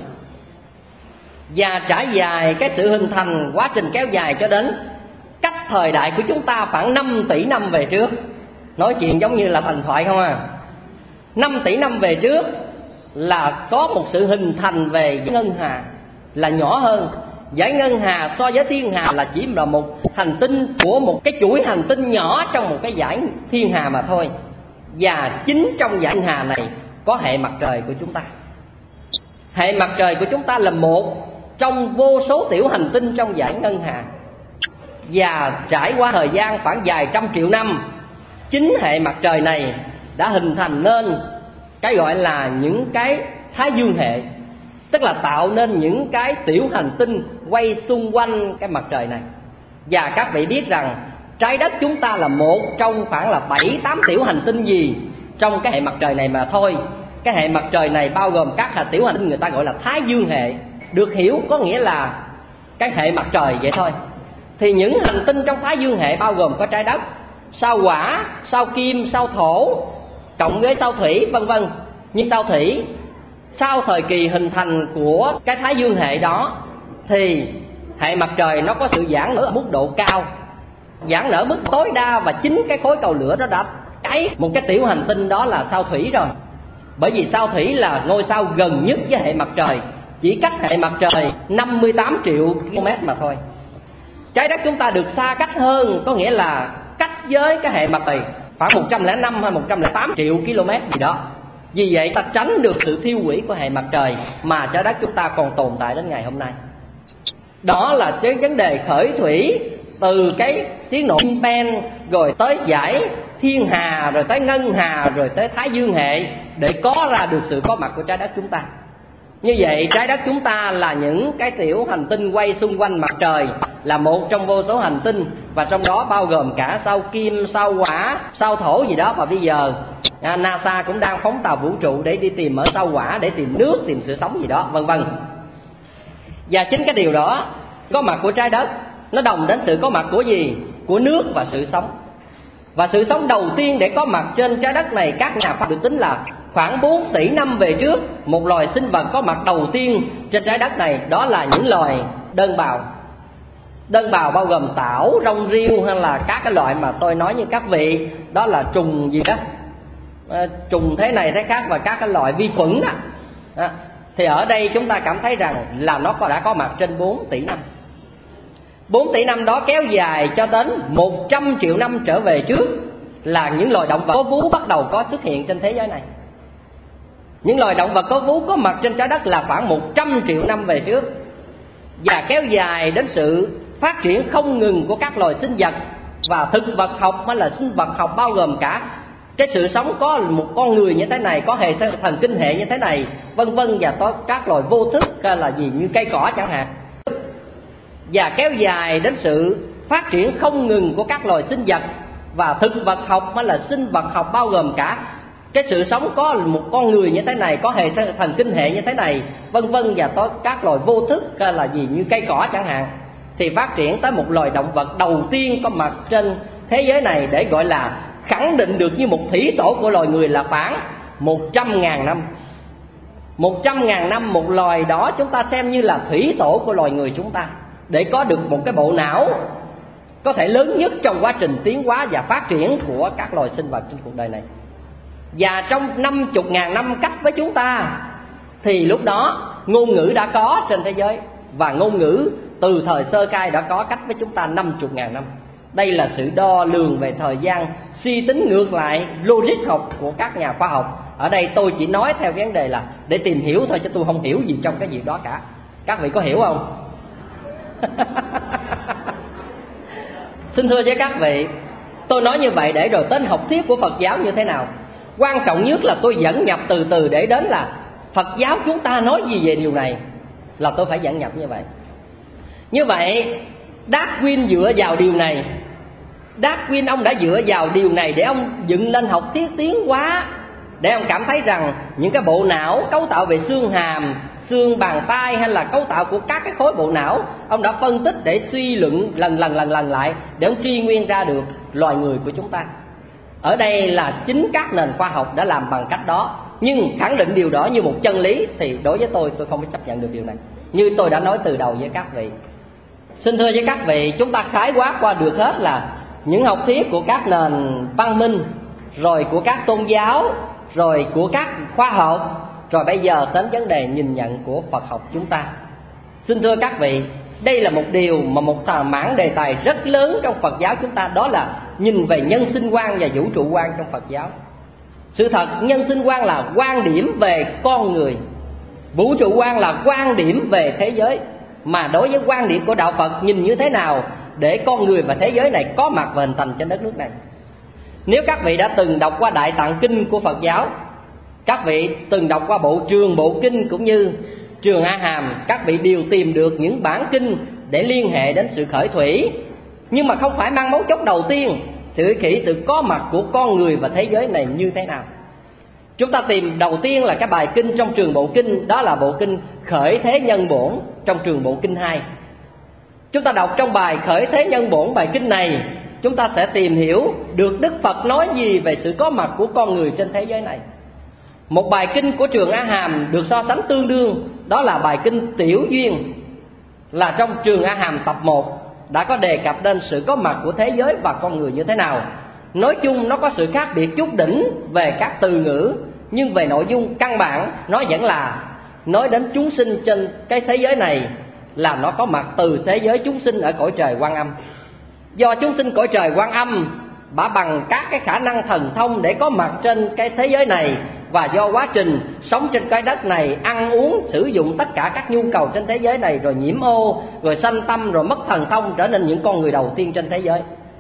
Và trải dài cái sự hình thành, quá trình kéo dài cho đến cách thời đại của chúng ta khoảng năm tỷ năm về trước. Nói chuyện giống như là thần thoại không à. Năm tỷ năm về trước là có một sự hình thành về ngân hà là nhỏ hơn. Dải ngân hà so với thiên hà là chỉ là một hành tinh của một cái chuỗi hành tinh nhỏ trong một cái dải thiên hà mà thôi. Và chính trong dải thiên hà này có hệ mặt trời của chúng ta. Hệ mặt trời của chúng ta là một trong vô số tiểu hành tinh trong dải ngân hà. Và trải qua thời gian khoảng vài trăm triệu năm, chính hệ mặt trời này đã hình thành nên cái gọi là những cái thái dương hệ, tức là tạo nên những cái tiểu hành tinh quay xung quanh cái mặt trời này. Và các vị biết rằng trái đất chúng ta là một trong khoảng là bảy tám tiểu hành tinh gì trong cái hệ mặt trời này mà thôi. Cái hệ mặt trời này bao gồm các hệ tiểu hành tinh người ta gọi là thái dương hệ, được hiểu có nghĩa là cái hệ mặt trời vậy thôi. Thì những hành tinh trong thái dương hệ bao gồm có trái đất, sao Hỏa, sao Kim, sao Thổ, cộng với sao Thủy vân vân. Nhưng sao Thủy sau thời kỳ hình thành của cái thái dương hệ đó thì hệ mặt trời nó có sự giãn nở ở mức độ cao, giãn nở mức tối đa, và chính cái khối cầu lửa đó đã cháy một cái tiểu hành tinh đó là sao Thủy rồi. Bởi vì sao Thủy là ngôi sao gần nhất với hệ mặt trời, chỉ cách hệ mặt trời năm mươi tám triệu ki lô mét mà thôi. Trái đất chúng ta được xa cách hơn, có nghĩa là cách với cái hệ mặt trời khoảng một trăm lẻ năm hay một trăm lẻ tám triệu ki lô mét gì đó. Vì vậy ta tránh được sự thiêu hủy của hệ mặt trời mà trái đất chúng ta còn tồn tại đến ngày hôm nay. Đó là cái vấn đề khởi thủy từ cái tiếng nổ Big Bang, rồi tới dải thiên hà, rồi tới ngân hà, rồi tới thái dương hệ, để có ra được sự có mặt của trái đất chúng ta. Như vậy trái đất chúng ta là những cái tiểu hành tinh quay xung quanh mặt trời, là một trong vô số hành tinh, và trong đó bao gồm cả sao Kim, sao Hỏa, sao Thổ gì đó. Và bây giờ à, NASA cũng đang phóng tàu vũ trụ để đi tìm ở sao Hỏa để tìm nước, tìm sự sống gì đó vân vân. Và chính cái điều đó, có mặt của trái đất nó đồng đến sự có mặt của gì? Của nước và sự sống. Và sự sống đầu tiên để có mặt trên trái đất này, các nhà khoa học được tính là khoảng bốn tỷ năm về trước, một loài sinh vật có mặt đầu tiên trên trái đất này, đó là những loài đơn bào. Đơn bào bao gồm tảo, rong rêu hay là các cái loại mà tôi nói như các vị, đó là trùng gì đó, à, trùng thế này thế khác và các cái loại vi khuẩn đó. À, thì ở đây chúng ta cảm thấy rằng là nó đã có mặt trên bốn tỷ năm. bốn tỷ năm đó kéo dài cho đến một trăm triệu năm trở về trước là những loài động vật có vú bắt đầu có xuất hiện trên thế giới này. Những loài động vật có vú có mặt trên trái đất là khoảng một trăm triệu năm về trước, và kéo dài đến sự phát triển không ngừng của các loài sinh vật và thực vật học hay là sinh vật học, bao gồm cả cái sự sống có một con người như thế này, có hệ thần kinh hệ như thế này, vân vân, và có các loài vô thức là gì như cây cỏ chẳng hạn. Và kéo dài đến sự phát triển không ngừng của các loài sinh vật và thực vật học hay là sinh vật học, bao gồm cả cái sự sống có một con người như thế này, có hệ thần kinh hệ như thế này, vân vân, và có các loài vô thức là gì như cây cỏ chẳng hạn. Thì phát triển tới một loài động vật đầu tiên có mặt trên thế giới này để gọi là khẳng định được như một thủy tổ của loài người là khoảng một trăm ngàn năm. Một trăm ngàn năm một loài đó chúng ta xem như là thủy tổ của loài người chúng ta, để có được một cái bộ não có thể lớn nhất trong quá trình tiến hóa và phát triển của các loài sinh vật trên cuộc đời này. Và trong năm mươi ngàn năm cách với chúng ta thì lúc đó ngôn ngữ đã có trên thế giới, và ngôn ngữ từ thời sơ khai đã có cách với chúng ta năm mươi ngàn năm. Đây là sự đo lường về thời gian, suy tính ngược lại logic học của các nhà khoa học. Ở đây tôi chỉ nói theo vấn đề là để tìm hiểu thôi, chứ tôi không hiểu gì trong cái việc đó cả. Các vị có hiểu không? Xin thưa với các vị, tôi nói như vậy để rồi tên học thuyết của Phật giáo như thế nào. Quan trọng nhất là tôi dẫn nhập từ từ để đến là Phật giáo chúng ta nói gì về điều này, là tôi phải dẫn nhập như vậy. Như vậy Darwin dựa vào điều này, Darwin ông đã dựa vào điều này để ông dựng lên học thuyết tiến hóa, để ông cảm thấy rằng những cái bộ não, cấu tạo về xương hàm, xương bàn tay hay là cấu tạo của các cái khối bộ não, ông đã phân tích để suy luận lần lần lần lần lại để ông truy nguyên ra được loài người của chúng ta. Ở đây là chính các nền khoa học đã làm bằng cách đó, nhưng khẳng định điều đó như một chân lý thì đối với tôi, tôi không thể chấp nhận được điều này. Như tôi đã nói từ đầu với các vị, xin thưa với các vị, chúng ta khái quát qua được hết là những học thuyết của các nền văn minh, rồi của các tôn giáo, rồi của các khoa học, rồi bây giờ đến vấn đề nhìn nhận của Phật học chúng ta. Xin thưa các vị, đây là một điều mà một tờ mảng đề tài rất lớn trong Phật giáo chúng ta, đó là nhìn về nhân sinh quan và vũ trụ quan trong Phật giáo. Sự thật, nhân sinh quan là quan điểm về con người, vũ trụ quan là quan điểm về thế giới. Mà đối với quan điểm của đạo Phật, nhìn như thế nào để con người và thế giới này có mặt và hình thành trên đất nước này. Nếu các vị đã từng đọc qua Đại Tạng Kinh của Phật giáo, các vị từng đọc qua bộ Trường Bộ Kinh cũng như Trường A Hàm, các vị đều tìm được những bản kinh để liên hệ đến sự khởi thủy. Nhưng mà không phải mang mấu chốt đầu tiên, sự khởi sự có mặt của con người và thế giới này như thế nào. Chúng ta tìm đầu tiên là cái bài kinh trong Trường Bộ Kinh, đó là bộ kinh Khởi Thế Nhân Bổn trong Trường Bộ Kinh hai. Chúng ta đọc trong bài Khởi Thế Nhân Bổn, bài kinh này, chúng ta sẽ tìm hiểu được Đức Phật nói gì về sự có mặt của con người trên thế giới này. Một bài kinh của Trường A Hàm được so sánh tương đương, đó là bài kinh Tiểu Duyên, là trong Trường A Hàm tập một đã có đề cập đến sự có mặt của thế giới và con người như thế nào. Nói chung nó có sự khác biệt chút đỉnh về các từ ngữ, nhưng về nội dung căn bản nó vẫn là nói đến chúng sinh trên cái thế giới này, là nó có mặt từ thế giới chúng sinh ở cõi trời Quan Âm. Do chúng sinh cõi trời Quan Âm bả bằng các cái khả năng thần thông để có mặt trên cái thế giới này, và do quá trình sống trên cái đất này, ăn uống, sử dụng tất cả các nhu cầu trên thế giới này, rồi nhiễm ô, rồi sanh tâm, rồi mất thần thông, trở nên những con người đầu tiên trên thế giới.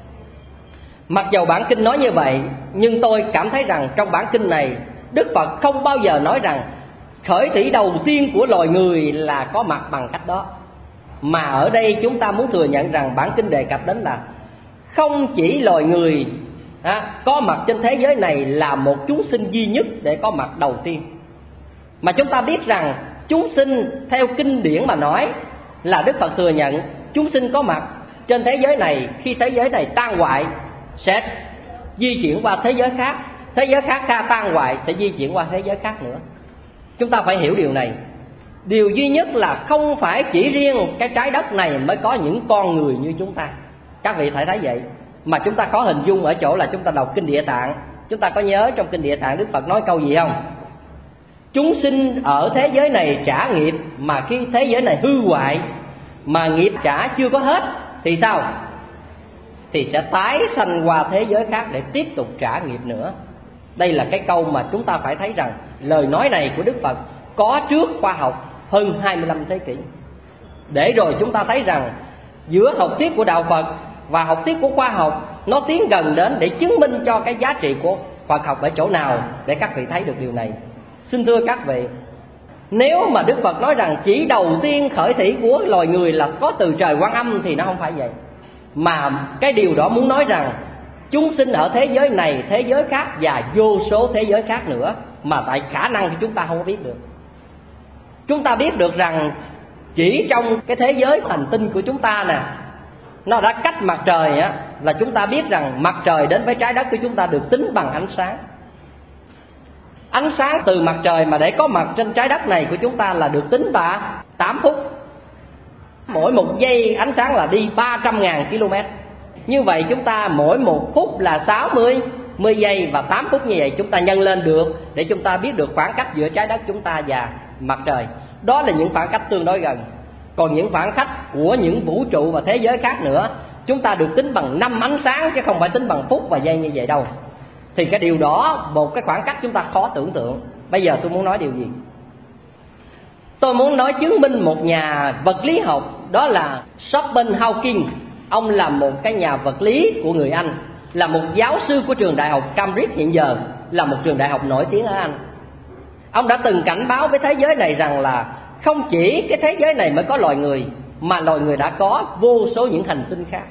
Mặc dầu bản kinh nói như vậy, nhưng tôi cảm thấy rằng trong bản kinh này, Đức Phật không bao giờ nói rằng khởi thủy đầu tiên của loài người là có mặt bằng cách đó. Mà ở đây chúng ta muốn thừa nhận rằng bản kinh đề cập đến là không chỉ loài người à, có mặt trên thế giới này là một chúng sinh duy nhất để có mặt đầu tiên, mà chúng ta biết rằng chúng sinh theo kinh điển mà nói là Đức Phật thừa nhận chúng sinh có mặt trên thế giới này, khi thế giới này tan hoại sẽ di chuyển qua thế giới khác, thế giới khác ta tan hoại sẽ di chuyển qua thế giới khác nữa. Chúng ta phải hiểu điều này. Điều duy nhất là không phải chỉ riêng cái trái đất này mới có những con người như chúng ta. Các vị phải thấy vậy. Mà chúng ta có hình dung ở chỗ là chúng ta đọc Kinh Địa Tạng. Chúng ta có nhớ trong Kinh Địa Tạng Đức Phật nói câu gì không? Chúng sinh ở thế giới này trả nghiệp, mà khi thế giới này hư hoại mà nghiệp trả chưa có hết thì sao? Thì sẽ tái sanh qua thế giới khác để tiếp tục trả nghiệp nữa. Đây là cái câu mà chúng ta phải thấy rằng lời nói này của Đức Phật có trước khoa học hơn hai mươi lăm thế kỷ. Để rồi chúng ta thấy rằng giữa học thuyết của Đạo Phật và học thuyết của khoa học nó tiến gần đến để chứng minh cho cái giá trị của Phật học ở chỗ nào, để các vị thấy được điều này. Xin thưa các vị, nếu mà Đức Phật nói rằng chỉ đầu tiên khởi thủy của loài người là có từ trời Quan Âm thì nó không phải vậy. Mà cái điều đó muốn nói rằng chúng sinh ở thế giới này, thế giới khác và vô số thế giới khác nữa, mà tại khả năng thì chúng ta không có biết được. Chúng ta biết được rằng chỉ trong cái thế giới hành tinh của chúng ta nè, nó đã cách mặt trời á, là chúng ta biết rằng mặt trời đến với trái đất của chúng ta được tính bằng ánh sáng. Ánh sáng từ mặt trời mà để có mặt trên trái đất này của chúng ta là được tính bằng tám phút. Mỗi một giây ánh sáng là đi ba trăm nghìn km. Như vậy chúng ta mỗi một phút là sáu mươi mười giây, và tám phút như vậy chúng ta nhân lên được để chúng ta biết được khoảng cách giữa trái đất chúng ta và mặt trời. Đó là những khoảng cách tương đối gần. Còn những khoảng cách của những vũ trụ và thế giới khác nữa, chúng ta được tính bằng năm ánh sáng chứ không phải tính bằng phút và giây như vậy đâu. Thì cái điều đó, một cái khoảng cách chúng ta khó tưởng tượng. Bây giờ tôi muốn nói điều gì? Tôi muốn nói chứng minh một nhà vật lý học, đó là Stephen Hawking. Ông là một cái nhà vật lý của người Anh, là một giáo sư của trường đại học Cambridge, hiện giờ là một trường đại học nổi tiếng ở Anh. Ông đã từng cảnh báo với thế giới này rằng là không chỉ cái thế giới này mới có loài người, mà loài người đã có vô số những hành tinh khác.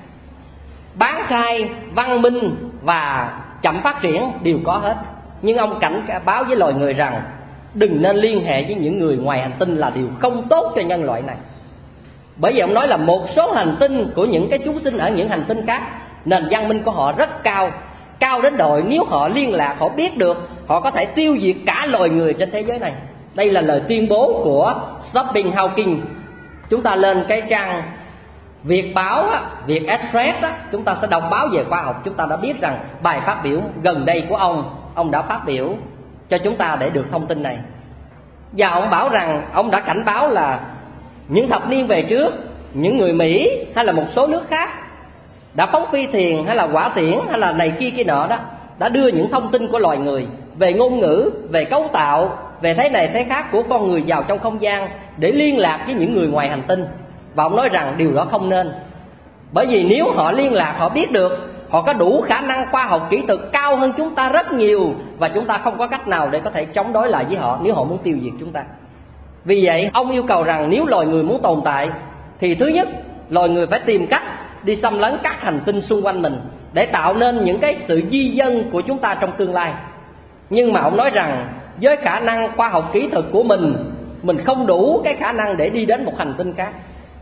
Bán khai, văn minh và chậm phát triển đều có hết. Nhưng ông cảnh báo với loài người rằng đừng nên liên hệ với những người ngoài hành tinh, là điều không tốt cho nhân loại này. Bởi vì ông nói là một số hành tinh của những cái chúng sinh ở những hành tinh khác, nền văn minh của họ rất cao, cao đến độ nếu họ liên lạc, họ biết được, họ có thể tiêu diệt cả loài người trên thế giới này. Đây là lời tuyên bố của Stephen Hawking. Chúng ta lên cái trang Việt báo á, Việt Express á, chúng ta sẽ đọc báo về khoa học. Chúng ta đã biết rằng bài phát biểu gần đây của ông, ông đã phát biểu cho chúng ta để được thông tin này. Và ông bảo rằng ông đã cảnh báo là những thập niên về trước, những người Mỹ hay là một số nước khác đã phóng phi thuyền hay là hỏa tiễn hay là này kia kia nọ đó, đã đưa những thông tin của loài người về ngôn ngữ, về cấu tạo, về thế này thế khác của con người vào trong không gian để liên lạc với những người ngoài hành tinh. Và ông nói rằng điều đó không nên. Bởi vì nếu họ liên lạc, họ biết được, họ có đủ khả năng khoa học kỹ thuật cao hơn chúng ta rất nhiều, và chúng ta không có cách nào để có thể chống đối lại với họ nếu họ muốn tiêu diệt chúng ta. Vì vậy ông yêu cầu rằng nếu loài người muốn tồn tại thì thứ nhất, loài người phải tìm cách đi xâm lấn các hành tinh xung quanh mình để tạo nên những cái sự di dân của chúng ta trong tương lai. Nhưng mà ông nói rằng với khả năng khoa học kỹ thuật của mình, mình không đủ cái khả năng để đi đến một hành tinh khác.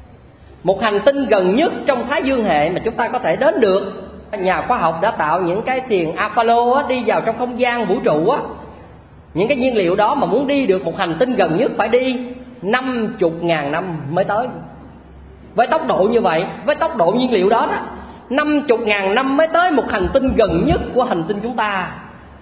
Một hành tinh gần nhất trong Thái Dương hệ mà chúng ta có thể đến được, nhà khoa học đã tạo những cái thuyền Apollo á, đi vào trong không gian vũ trụ á. Những cái nhiên liệu đó mà muốn đi được một hành tinh gần nhất phải đi năm mươi ngàn năm mới tới. Với tốc độ như vậy, với tốc độ nhiên liệu đó, đó năm mươi ngàn năm mới tới một hành tinh gần nhất của hành tinh chúng ta.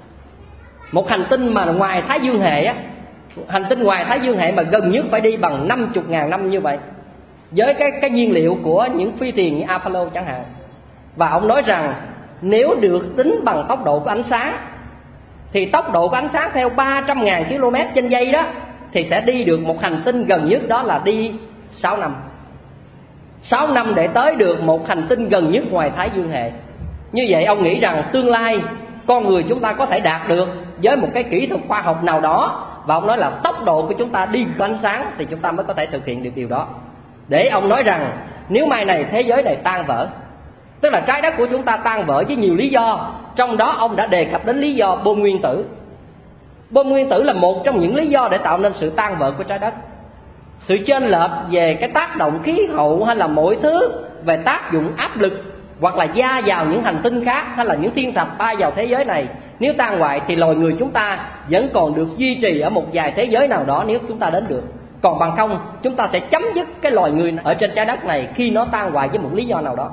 Một hành tinh mà ngoài Thái Dương hệ á, hành tinh ngoài Thái Dương hệ mà gần nhất phải đi bằng năm mươi ngàn năm như vậy, với cái, cái nhiên liệu của những phi thuyền như Apollo chẳng hạn. Và ông nói rằng nếu được tính bằng tốc độ của ánh sáng, thì tốc độ của ánh sáng theo ba trăm ngàn km trên giây đó, thì sẽ đi được một hành tinh gần nhất, đó là đi sáu năm. sáu năm để tới được một hành tinh gần nhất ngoài Thái Dương hệ. Như vậy ông nghĩ rằng tương lai con người chúng ta có thể đạt được với một cái kỹ thuật khoa học nào đó. Và ông nói là tốc độ của chúng ta đi của ánh sáng thì chúng ta mới có thể thực hiện được điều đó. Để ông nói rằng nếu mai này thế giới này tan vỡ, tức là trái đất của chúng ta tan vỡ với nhiều lý do, trong đó ông đã đề cập đến lý do bom nguyên tử. Bom nguyên tử là một trong những lý do để tạo nên sự tan vỡ của trái đất. Sự chênh lệch về cái tác động khí hậu hay là mọi thứ về tác dụng áp lực hoặc là gia vào những hành tinh khác, hay là những thiên thạch bay vào thế giới này, nếu tan hoại thì loài người chúng ta vẫn còn được duy trì ở một vài thế giới nào đó nếu chúng ta đến được. Còn bằng không, chúng ta sẽ chấm dứt cái loài người ở trên trái đất này khi nó tan hoại với một lý do nào đó.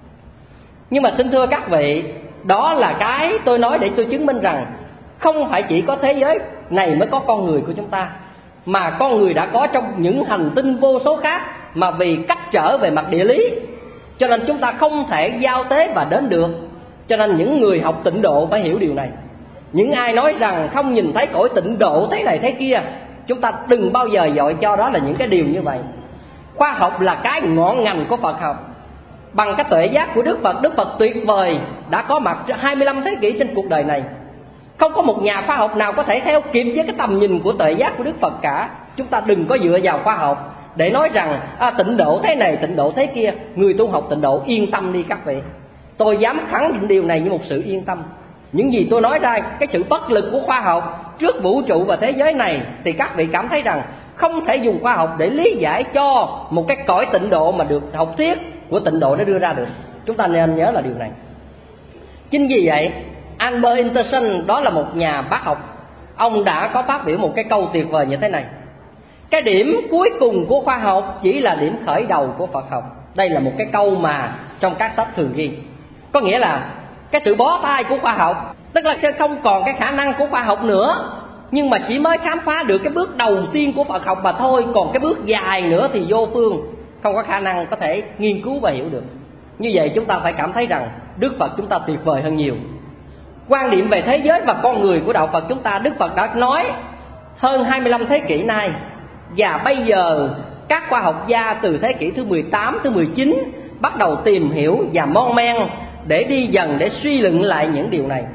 Nhưng mà xin thưa các vị, đó là cái tôi nói để tôi chứng minh rằng không phải chỉ có thế giới này mới có con người của chúng ta, mà con người đã có trong những hành tinh vô số khác, mà vì cách trở về mặt địa lý cho nên chúng ta không thể giao tế và đến được. Cho nên những người học tịnh độ phải hiểu điều này. Những ai nói rằng không nhìn thấy cõi tịnh độ thế này thế kia, chúng ta đừng bao giờ dội cho đó là những cái điều như vậy. Khoa học là cái ngọn ngành của Phật học. Bằng cái tuệ giác của Đức Phật, Đức Phật tuyệt vời đã có mặt hai mươi lăm thế kỷ trên cuộc đời này. Không có một nhà khoa học nào có thể theo kịp với cái tầm nhìn của tuệ giác của Đức Phật cả. Chúng ta đừng có dựa vào khoa học để nói rằng à, tịnh độ thế này, tịnh độ thế kia. Người tu học tịnh độ yên tâm đi các vị. Tôi dám khẳng định điều này như một sự yên tâm. Những gì tôi nói ra, cái sự bất lực của khoa học trước vũ trụ và thế giới này, thì các vị cảm thấy rằng không thể dùng khoa học để lý giải cho một cái cõi tịnh độ mà được học thuyết của tịnh độ nó đưa ra được. Chúng ta nên nhớ là điều này. Chính vì vậy, Albert Einstein, đó là một nhà bác học, ông đã có phát biểu một cái câu tuyệt vời như thế này: cái điểm cuối cùng của khoa học chỉ là điểm khởi đầu của Phật học. Đây là một cái câu mà trong các sách thường ghi. Có nghĩa là cái sự bó tay của khoa học, tức là sẽ không còn cái khả năng của khoa học nữa, nhưng mà chỉ mới khám phá được cái bước đầu tiên của Phật học mà thôi. Còn cái bước dài nữa thì vô phương, không có khả năng có thể nghiên cứu và hiểu được. Như vậy chúng ta phải cảm thấy rằng Đức Phật chúng ta tuyệt vời hơn nhiều. Quan điểm về thế giới và con người của đạo Phật chúng ta, Đức Phật đã nói hơn hai mươi lăm thế kỷ nay. Và bây giờ các khoa học gia từ thế kỷ thứ mười tám, thứ mười chín bắt đầu tìm hiểu và mon men để đi dần để suy luận lại những điều này.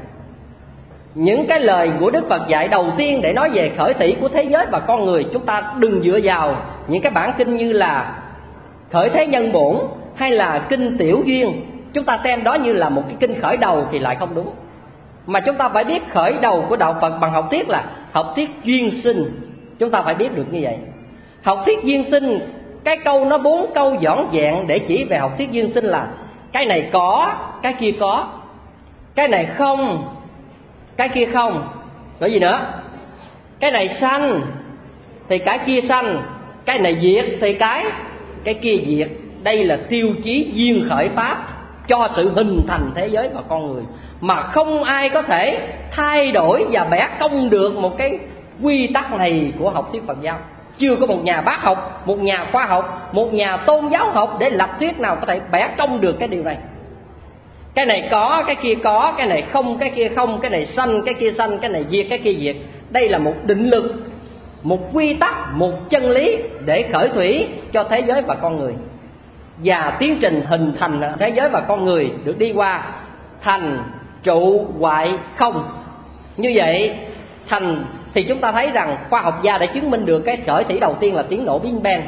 Những cái lời của Đức Phật dạy đầu tiên để nói về khởi thủy của thế giới và con người, chúng ta đừng dựa vào những cái bản kinh như là Khởi Thế Nhân Bổn hay là kinh Tiểu Duyên. Chúng ta xem đó như là một cái kinh khởi đầu thì lại không đúng. Mà chúng ta phải biết khởi đầu của đạo Phật bằng học thuyết là học thuyết duyên sinh. Chúng ta phải biết được như vậy. Học thuyết duyên sinh, cái câu nó bốn câu dõn dẹn để chỉ về học thuyết duyên sinh là cái này có, cái kia có, cái này không, cái kia không. Rồi gì nữa? Cái này sanh thì cái kia sanh, cái này diệt thì cái cái kia diệt. Đây là tiêu chí duyên khởi pháp cho sự hình thành thế giới và con người, mà không ai có thể thay đổi và bẻ cong được một cái quy tắc này của học thuyết Phật giáo. Chưa có một nhà bác học, một nhà khoa học, một nhà tôn giáo học để lập thuyết nào có thể bẻ cong được cái điều này. Cái này có, cái kia có, cái này không, cái kia không, cái này sanh, cái kia sanh, cái này diệt, cái kia diệt. Đây là một định lực, một quy tắc, một chân lý để khởi thủy cho thế giới và con người. Và tiến trình hình thành thế giới và con người được đi qua thành, trụ, hoại, không. Như vậy thành thì chúng ta thấy rằng khoa học gia đã chứng minh được cái khởi thủy đầu tiên là tiếng nổ Big Bang.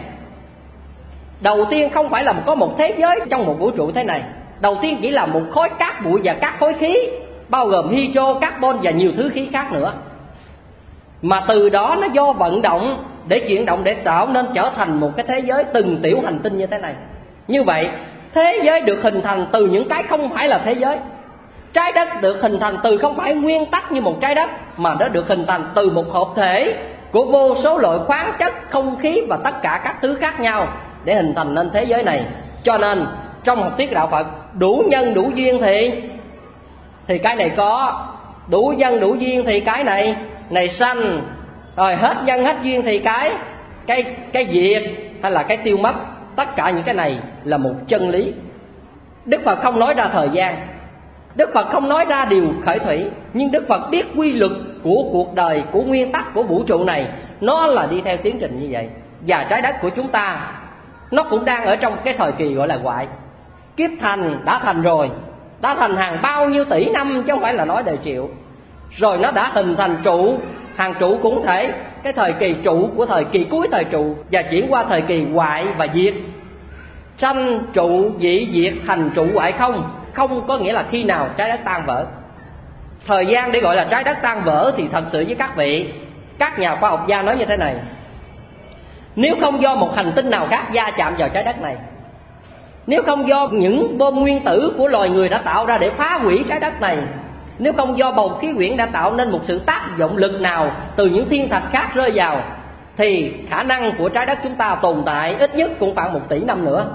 Đầu tiên không phải là có một thế giới trong một vũ trụ thế này. Đầu tiên chỉ là một khối cát bụi và các khối khí, bao gồm hydro, carbon và nhiều thứ khí khác nữa. Mà từ đó nó do vận động để chuyển động để tạo nên trở thành một cái thế giới từng tiểu hành tinh như thế này. Như vậy thế giới được hình thành từ những cái không phải là thế giới. Trái đất được hình thành từ không phải nguyên tắc như một trái đất, mà nó được hình thành từ một hợp thể của vô số loại khoáng chất, không khí và tất cả các thứ khác nhau để hình thành nên thế giới này. Cho nên trong học thuyết đạo Phật, đủ nhân đủ duyên thì thì cái này có, đủ nhân đủ duyên thì cái này này sanh, rồi hết nhân hết duyên thì cái cái cái diệt hay là cái tiêu mất. Tất cả những cái này là một chân lý. Đức Phật không nói ra thời gian, Đức Phật không nói ra điều khởi thủy, nhưng Đức Phật biết quy luật của cuộc đời, của nguyên tắc của vũ trụ này, nó là đi theo tiến trình như vậy. Và trái đất của chúng ta nó cũng đang ở trong cái thời kỳ gọi là hoại. Kiếp thành đã thành rồi, đã thành hàng bao nhiêu tỷ năm chứ không phải là nói đời triệu. Rồi nó đã hình thành trụ, hàng trụ cũng thể cái thời kỳ trụ của thời kỳ cuối thời trụ và chuyển qua thời kỳ hoại và diệt. Sanh trụ dị diệt thành trụ hoại không. Không có nghĩa là khi nào trái đất tan vỡ. Thời gian để gọi là trái đất tan vỡ thì thật sự với các vị, các nhà khoa học gia nói như thế này: nếu không do một hành tinh nào khác va chạm vào trái đất này Nếu không do những bom nguyên tử của loài người đã tạo ra để phá hủy trái đất này, nếu không do bầu khí quyển đã tạo nên một sự tác dụng lực nào từ những thiên thạch khác rơi vào, thì khả năng của trái đất chúng ta tồn tại ít nhất cũng khoảng một tỷ năm nữa.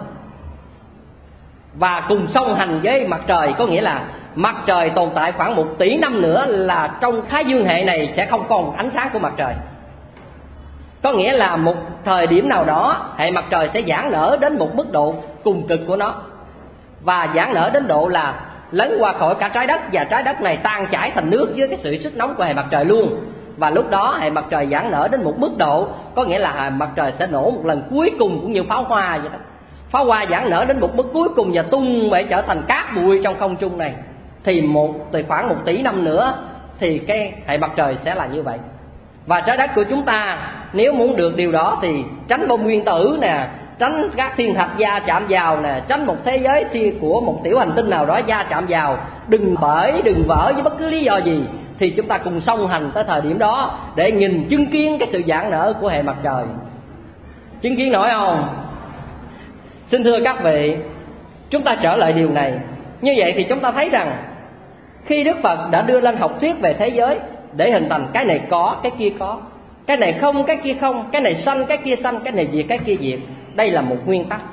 Và cùng song hành với mặt trời, có nghĩa là mặt trời tồn tại khoảng một tỷ năm nữa là trong Thái Dương hệ này sẽ không còn ánh sáng của mặt trời. Có nghĩa là một thời điểm nào đó hệ mặt trời sẽ giãn nở đến một mức độ cùng cực của nó, và giãn nở đến độ là lấn qua khỏi cả trái đất, và trái đất này tan chảy thành nước dưới cái sự sức nóng của hệ mặt trời luôn. Và lúc đó hệ mặt trời giãn nở đến một mức độ, có nghĩa là hệ mặt trời sẽ nổ một lần cuối cùng, cũng như pháo hoa vậy đó. Pháo hoa giãn nở đến một mức cuối cùng và tung để trở thành cát bụi trong không trung này, thì một từ khoảng một tỷ năm nữa thì cái hệ mặt trời sẽ là như vậy. Và trái đất của chúng ta nếu muốn được điều đó thì tránh bom nguyên tử nè, tránh các thiên thạch va chạm vào nè, tránh một thế giới thiên của một tiểu hành tinh nào đó va chạm vào, đừng bởi đừng vỡ với bất cứ lý do gì, thì chúng ta cùng song hành tới thời điểm đó để nhìn chứng kiến cái sự giãn nở của hệ mặt trời. Chứng kiến nổi không? Xin thưa các vị, chúng ta trở lại điều này. Như vậy thì chúng ta thấy rằng khi Đức Phật đã đưa lên học thuyết về thế giới để hình thành cái này có, cái kia có, cái này không, cái kia không, cái này sanh, cái kia sanh, cái này diệt, cái kia diệt, đây là một nguyên tắc.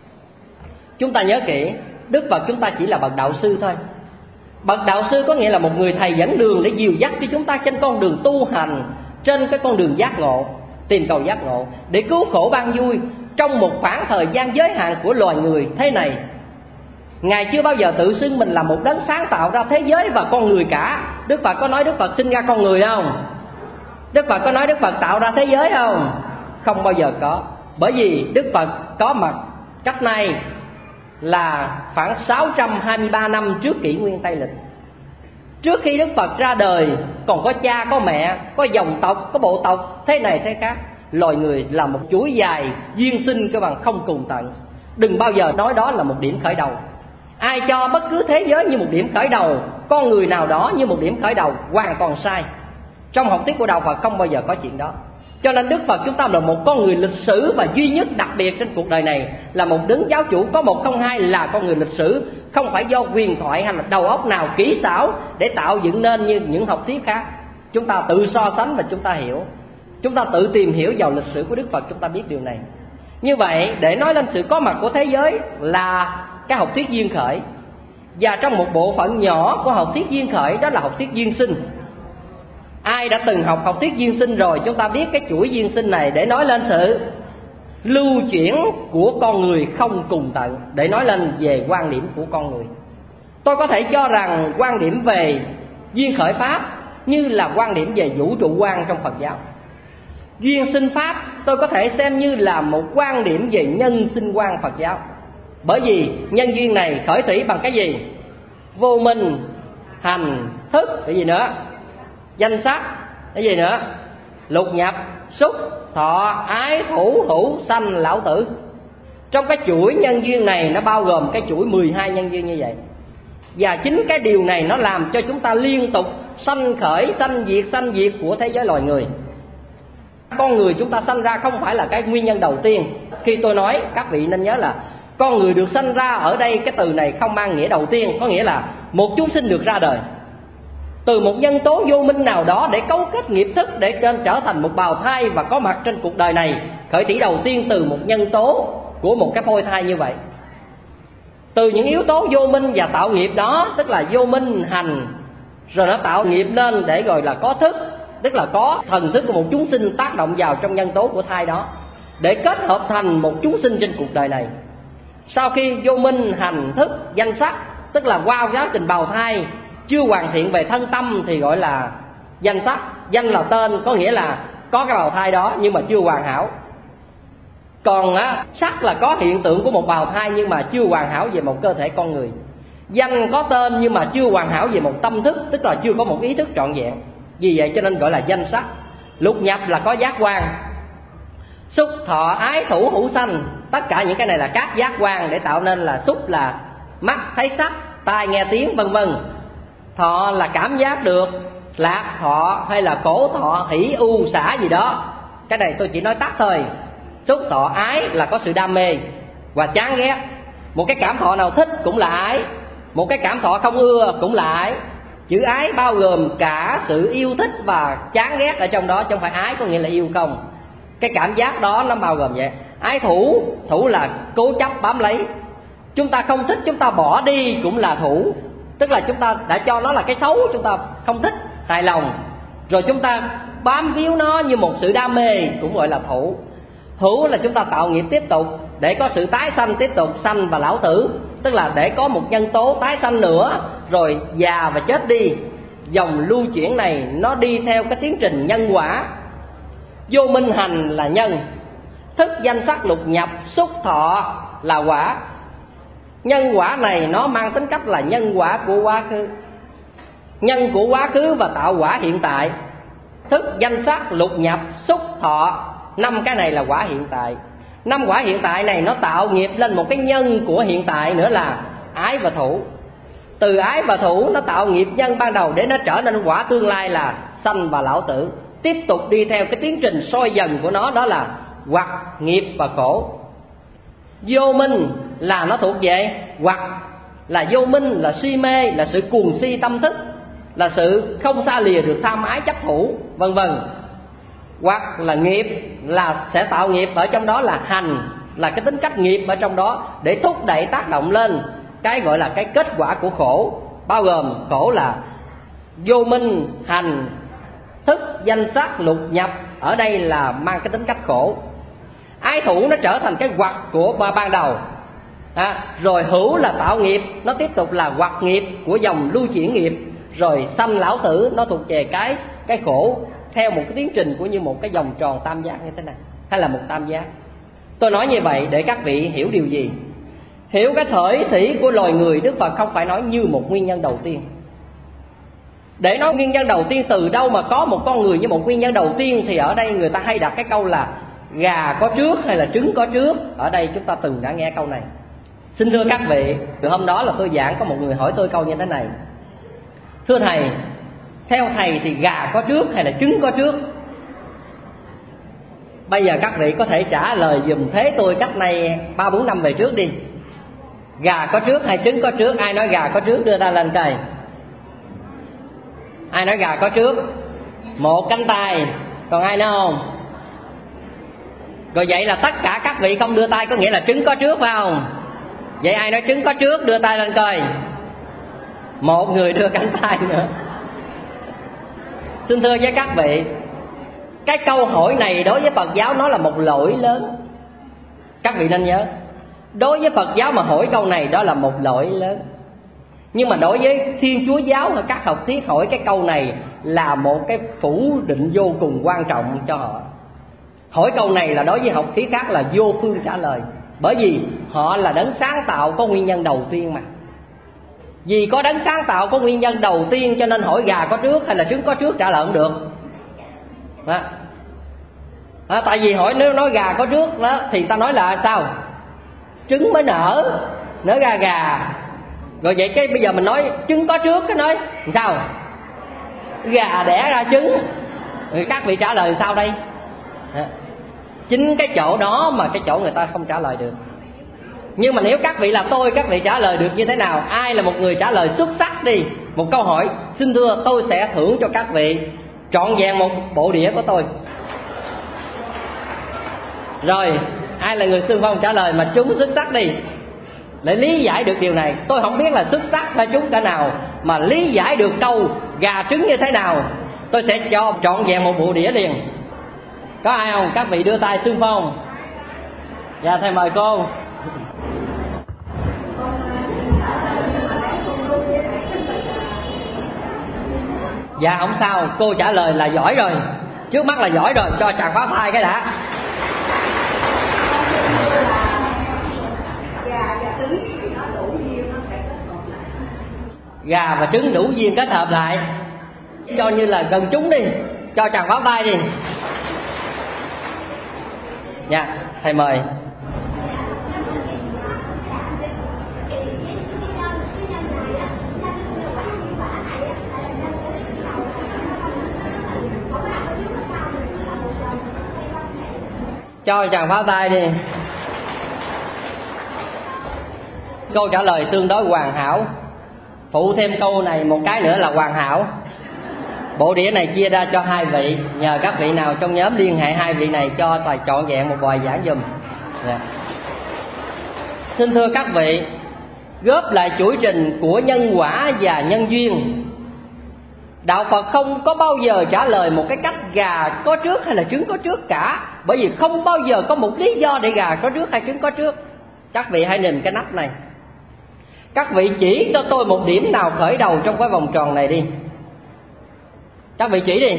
Chúng ta nhớ kỹ, Đức Phật chúng ta chỉ là bậc đạo sư thôi. Bậc đạo sư có nghĩa là một người thầy dẫn đường để dìu dắt cho chúng ta trên con đường tu hành, trên cái con đường giác ngộ, tìm cầu giác ngộ, để cứu khổ ban vui trong một khoảng thời gian giới hạn của loài người thế này. Ngài chưa bao giờ tự xưng mình là một đấng sáng tạo ra thế giới và con người cả. Đức Phật có nói Đức Phật sinh ra con người không? Đức Phật có nói Đức Phật tạo ra thế giới không? Không bao giờ có. Bởi vì Đức Phật có mặt cách nay là khoảng sáu trăm hai mươi ba năm trước kỷ nguyên Tây Lịch. Trước khi Đức Phật ra đời còn có cha, có mẹ, có dòng tộc, có bộ tộc thế này thế khác. Loài người là một chuỗi dài duyên sinh các bạn không cùng tận. Đừng bao giờ nói đó là một điểm khởi đầu. Ai cho bất cứ thế giới như một điểm khởi đầu, con người nào đó như một điểm khởi đầu, hoàn toàn sai. Trong học thuyết của đạo Phật không bao giờ có chuyện đó. Cho nên Đức Phật chúng ta là một con người lịch sử và duy nhất đặc biệt trên cuộc đời này, là một đấng giáo chủ có một không hai, là con người lịch sử, không phải do huyền thoại hay là đầu óc nào kỹ xảo để tạo dựng nên như những học thuyết khác. Chúng ta tự so sánh và chúng ta hiểu, chúng ta tự tìm hiểu vào lịch sử của Đức Phật, chúng ta biết điều này. Như vậy để nói lên sự có mặt của thế giới là cái học thuyết duyên khởi, và trong một bộ phận nhỏ của học thuyết duyên khởi đó là học thuyết duyên sinh. Ai đã từng học học thuyết duyên sinh rồi, chúng ta biết cái chuỗi duyên sinh này để nói lên sự lưu chuyển của con người không cùng tận, để nói lên về quan điểm của con người. Tôi có thể cho rằng quan điểm về duyên khởi pháp như là quan điểm về vũ trụ quan trong Phật giáo. Duyên sinh pháp tôi có thể xem như là một quan điểm về nhân sinh quan Phật giáo. Bởi vì nhân duyên này khởi thủy bằng cái gì? Vô minh, hành, thức, cái gì nữa? Danh sắc, cái gì nữa? Lục nhập, xúc, thọ, ái, thủ, hữu, sanh, lão tử. Trong cái chuỗi nhân duyên này nó bao gồm cái chuỗi mười hai nhân duyên như vậy. Và chính cái điều này nó làm cho chúng ta liên tục sanh khởi, sanh diệt, sanh diệt của thế giới loài người. Con người chúng ta sanh ra không phải là cái nguyên nhân đầu tiên. Khi tôi nói, các vị nên nhớ là con người được sanh ra ở đây, cái từ này không mang nghĩa đầu tiên, có nghĩa là một chúng sinh được ra đời từ một nhân tố vô minh nào đó để cấu kết nghiệp thức để trên trở thành một bào thai và có mặt trên cuộc đời này. Khởi thủy đầu tiên từ một nhân tố của một cái phôi thai như vậy. Từ những yếu tố vô minh và tạo nghiệp đó, tức là vô minh, hành, rồi nó tạo nghiệp lên để gọi là có thức, tức là có thần thức của một chúng sinh tác động vào trong nhân tố của thai đó, để kết hợp thành một chúng sinh trên cuộc đời này. Sau khi vô minh, hành, thức, danh sắc, tức là qua quá trình bào thai chưa hoàn thiện về thân tâm thì gọi là danh sắc. Danh là tên, có nghĩa là có cái bào thai đó nhưng mà chưa hoàn hảo. Còn á, sắc là có hiện tượng của một bào thai nhưng mà chưa hoàn hảo về một cơ thể con người. Danh có tên nhưng mà chưa hoàn hảo về một tâm thức, tức là chưa có một ý thức trọn vẹn. Vì vậy cho nên gọi là danh sắc. Lục nhập là có giác quan. Xúc, thọ, ái, thủ, hữu, sanh, tất cả những cái này là các giác quan để tạo nên là xúc là mắt thấy sắc, tai nghe tiếng, vân vân. Thọ là cảm giác được, lạc thọ hay là khổ thọ, hỷ u xả gì đó. Cái này tôi chỉ nói tắt thôi. Xúc, thọ, ái là có sự đam mê và chán ghét. Một cái cảm thọ nào thích cũng là ái, một cái cảm thọ không ưa cũng là ái. Chữ ái bao gồm cả sự yêu thích và chán ghét ở trong đó, chứ không phải ái có nghĩa là yêu không. Cái cảm giác đó nó bao gồm vậy. Ái thủ, thủ là cố chấp bám lấy. Chúng ta không thích, chúng ta bỏ đi cũng là thủ. Tức là chúng ta đã cho nó là cái xấu, chúng ta không thích, hài lòng, rồi chúng ta bám víu nó như một sự đam mê cũng gọi là thủ. Hữu là chúng ta tạo nghiệp tiếp tục để có sự tái sanh tiếp tục, sanh và lão tử, tức là để có một nhân tố tái sanh nữa, rồi già và chết đi. Dòng lưu chuyển này nó đi theo cái tiến trình nhân quả. Vô minh hành là nhân, thức danh sắc lục nhập xúc thọ là quả. Nhân quả này nó mang tính cách là nhân quả của quá khứ, nhân của quá khứ và tạo quả hiện tại. Thức danh sắc lục nhập xúc thọ, năm cái này là quả hiện tại. Năm quả hiện tại này nó tạo nghiệp lên một cái nhân của hiện tại nữa là ái và thủ. Từ ái và thủ nó tạo nghiệp nhân ban đầu để nó trở nên quả tương lai là sanh và lão tử. Tiếp tục đi theo cái tiến trình soi dần của nó, đó là hoặc, nghiệp và khổ. Vô minh là nó thuộc về hoặc, là vô minh là si mê, là sự cuồng si tâm thức, là sự không xa lìa được tham ái chấp thủ, vân vân. Hoặc là nghiệp, là sẽ tạo nghiệp ở trong đó là hành, là cái tính cách nghiệp ở trong đó để thúc đẩy tác động lên cái gọi là cái kết quả của khổ, bao gồm khổ là vô minh, hành, thức, danh sắc, lục nhập. Ở đây là mang cái tính cách khổ. Ái thủ nó trở thành cái hoặc của ban đầu, à, rồi hữu là tạo nghiệp, nó tiếp tục là hoặc nghiệp của dòng lưu chuyển nghiệp, rồi sanh lão tử nó thuộc về cái cái khổ theo một cái tiến trình của như một cái vòng tròn tam giác như thế này, hay là một tam giác. Tôi nói như vậy để các vị hiểu điều gì? Hiểu cái khởi thủy của loài người, Đức Phật không phải nói như một nguyên nhân đầu tiên. Để nói nguyên nhân đầu tiên từ đâu mà có một con người như một nguyên nhân đầu tiên, thì ở đây người ta hay đặt cái câu là gà có trước hay là trứng có trước. Ở đây chúng ta từng đã nghe câu này. Xin thưa các vị, từ hôm đó là tôi giảng, có một người hỏi tôi câu như thế này: thưa thầy, theo thầy thì gà có trước hay là trứng có trước? Bây giờ các vị có thể trả lời giùm thế tôi cách này ba bốn năm về trước đi. Gà có trước hay trứng có trước? Ai nói gà có trước đưa ta lên trời. Ai nói gà có trước? Một cánh tay. Còn ai nói không? Rồi vậy là tất cả các vị không đưa tay có nghĩa là trứng có trước phải không? Vậy ai nói trứng có trước đưa tay lên coi. Một người đưa cánh tay nữa. Xin thưa với các vị, cái câu hỏi này đối với Phật giáo nó là một lỗi lớn. Các vị nên nhớ, đối với Phật giáo mà hỏi câu này đó là một lỗi lớn. Nhưng mà đối với Thiên Chúa giáo hay các học thuyết hỏi cái câu này là một cái phủ định vô cùng quan trọng cho họ. Hỏi câu này là đối với học thuyết khác là vô phương trả lời. Bởi vì họ là đấng sáng tạo có nguyên nhân đầu tiên mà. Vì có đấng sáng tạo có nguyên nhân đầu tiên cho nên hỏi gà có trước hay là trứng có trước trả lời không được. À, à, tại vì hỏi nếu nói gà có trước đó thì ta nói là sao? Trứng mới nở, nở ra gà. Rồi vậy cái bây giờ mình nói trứng có trước, cái nói sao? Gà đẻ ra trứng. Rồi các vị trả lời sao đây? À, chính cái chỗ đó mà cái chỗ người ta không trả lời được. Nhưng mà nếu các vị là tôi, các vị trả lời được như thế nào? Ai là một người trả lời xuất sắc đi một câu hỏi, xin thưa tôi sẽ thưởng cho các vị trọn vẹn một bộ đĩa của tôi. Rồi ai là người xung phong trả lời mà trúng xuất sắc đi, để lý giải được điều này. Tôi không biết là xuất sắc hay trúng cả nào, mà lý giải được câu gà trứng như thế nào, tôi sẽ cho trọn vẹn một bộ đĩa liền. Có ai không? Các vị đưa tay xung phong. Dạ thầy mời cô. Dạ không sao, cô trả lời là giỏi rồi. Trước mắt là giỏi rồi, cho chàng phá thai cái đã. Gà và trứng đủ duyên kết hợp lại, cho như là gần trúng đi, cho chàng phá thai đi. Dạ, thầy mời. Cho chàng phá tay đi. Câu trả lời tương đối hoàn hảo. Phụ thêm câu này một cái nữa là hoàn hảo. Bộ đĩa này chia ra cho hai vị, nhờ các vị nào trong nhóm liên hệ hai vị này cho tài trọn vẹn một bài giảng giùm. Yeah. Xin thưa các vị, góp lại chuỗi trình của nhân quả và nhân duyên, đạo Phật không có bao giờ trả lời một cái cách gà có trước hay là trứng có trước cả. Bởi vì không bao giờ có một lý do để gà có trước hay trứng có trước. Các vị hãy nhìn cái nắp này. Các vị chỉ cho tôi một điểm nào khởi đầu trong cái vòng tròn này đi. Các vị chỉ đi.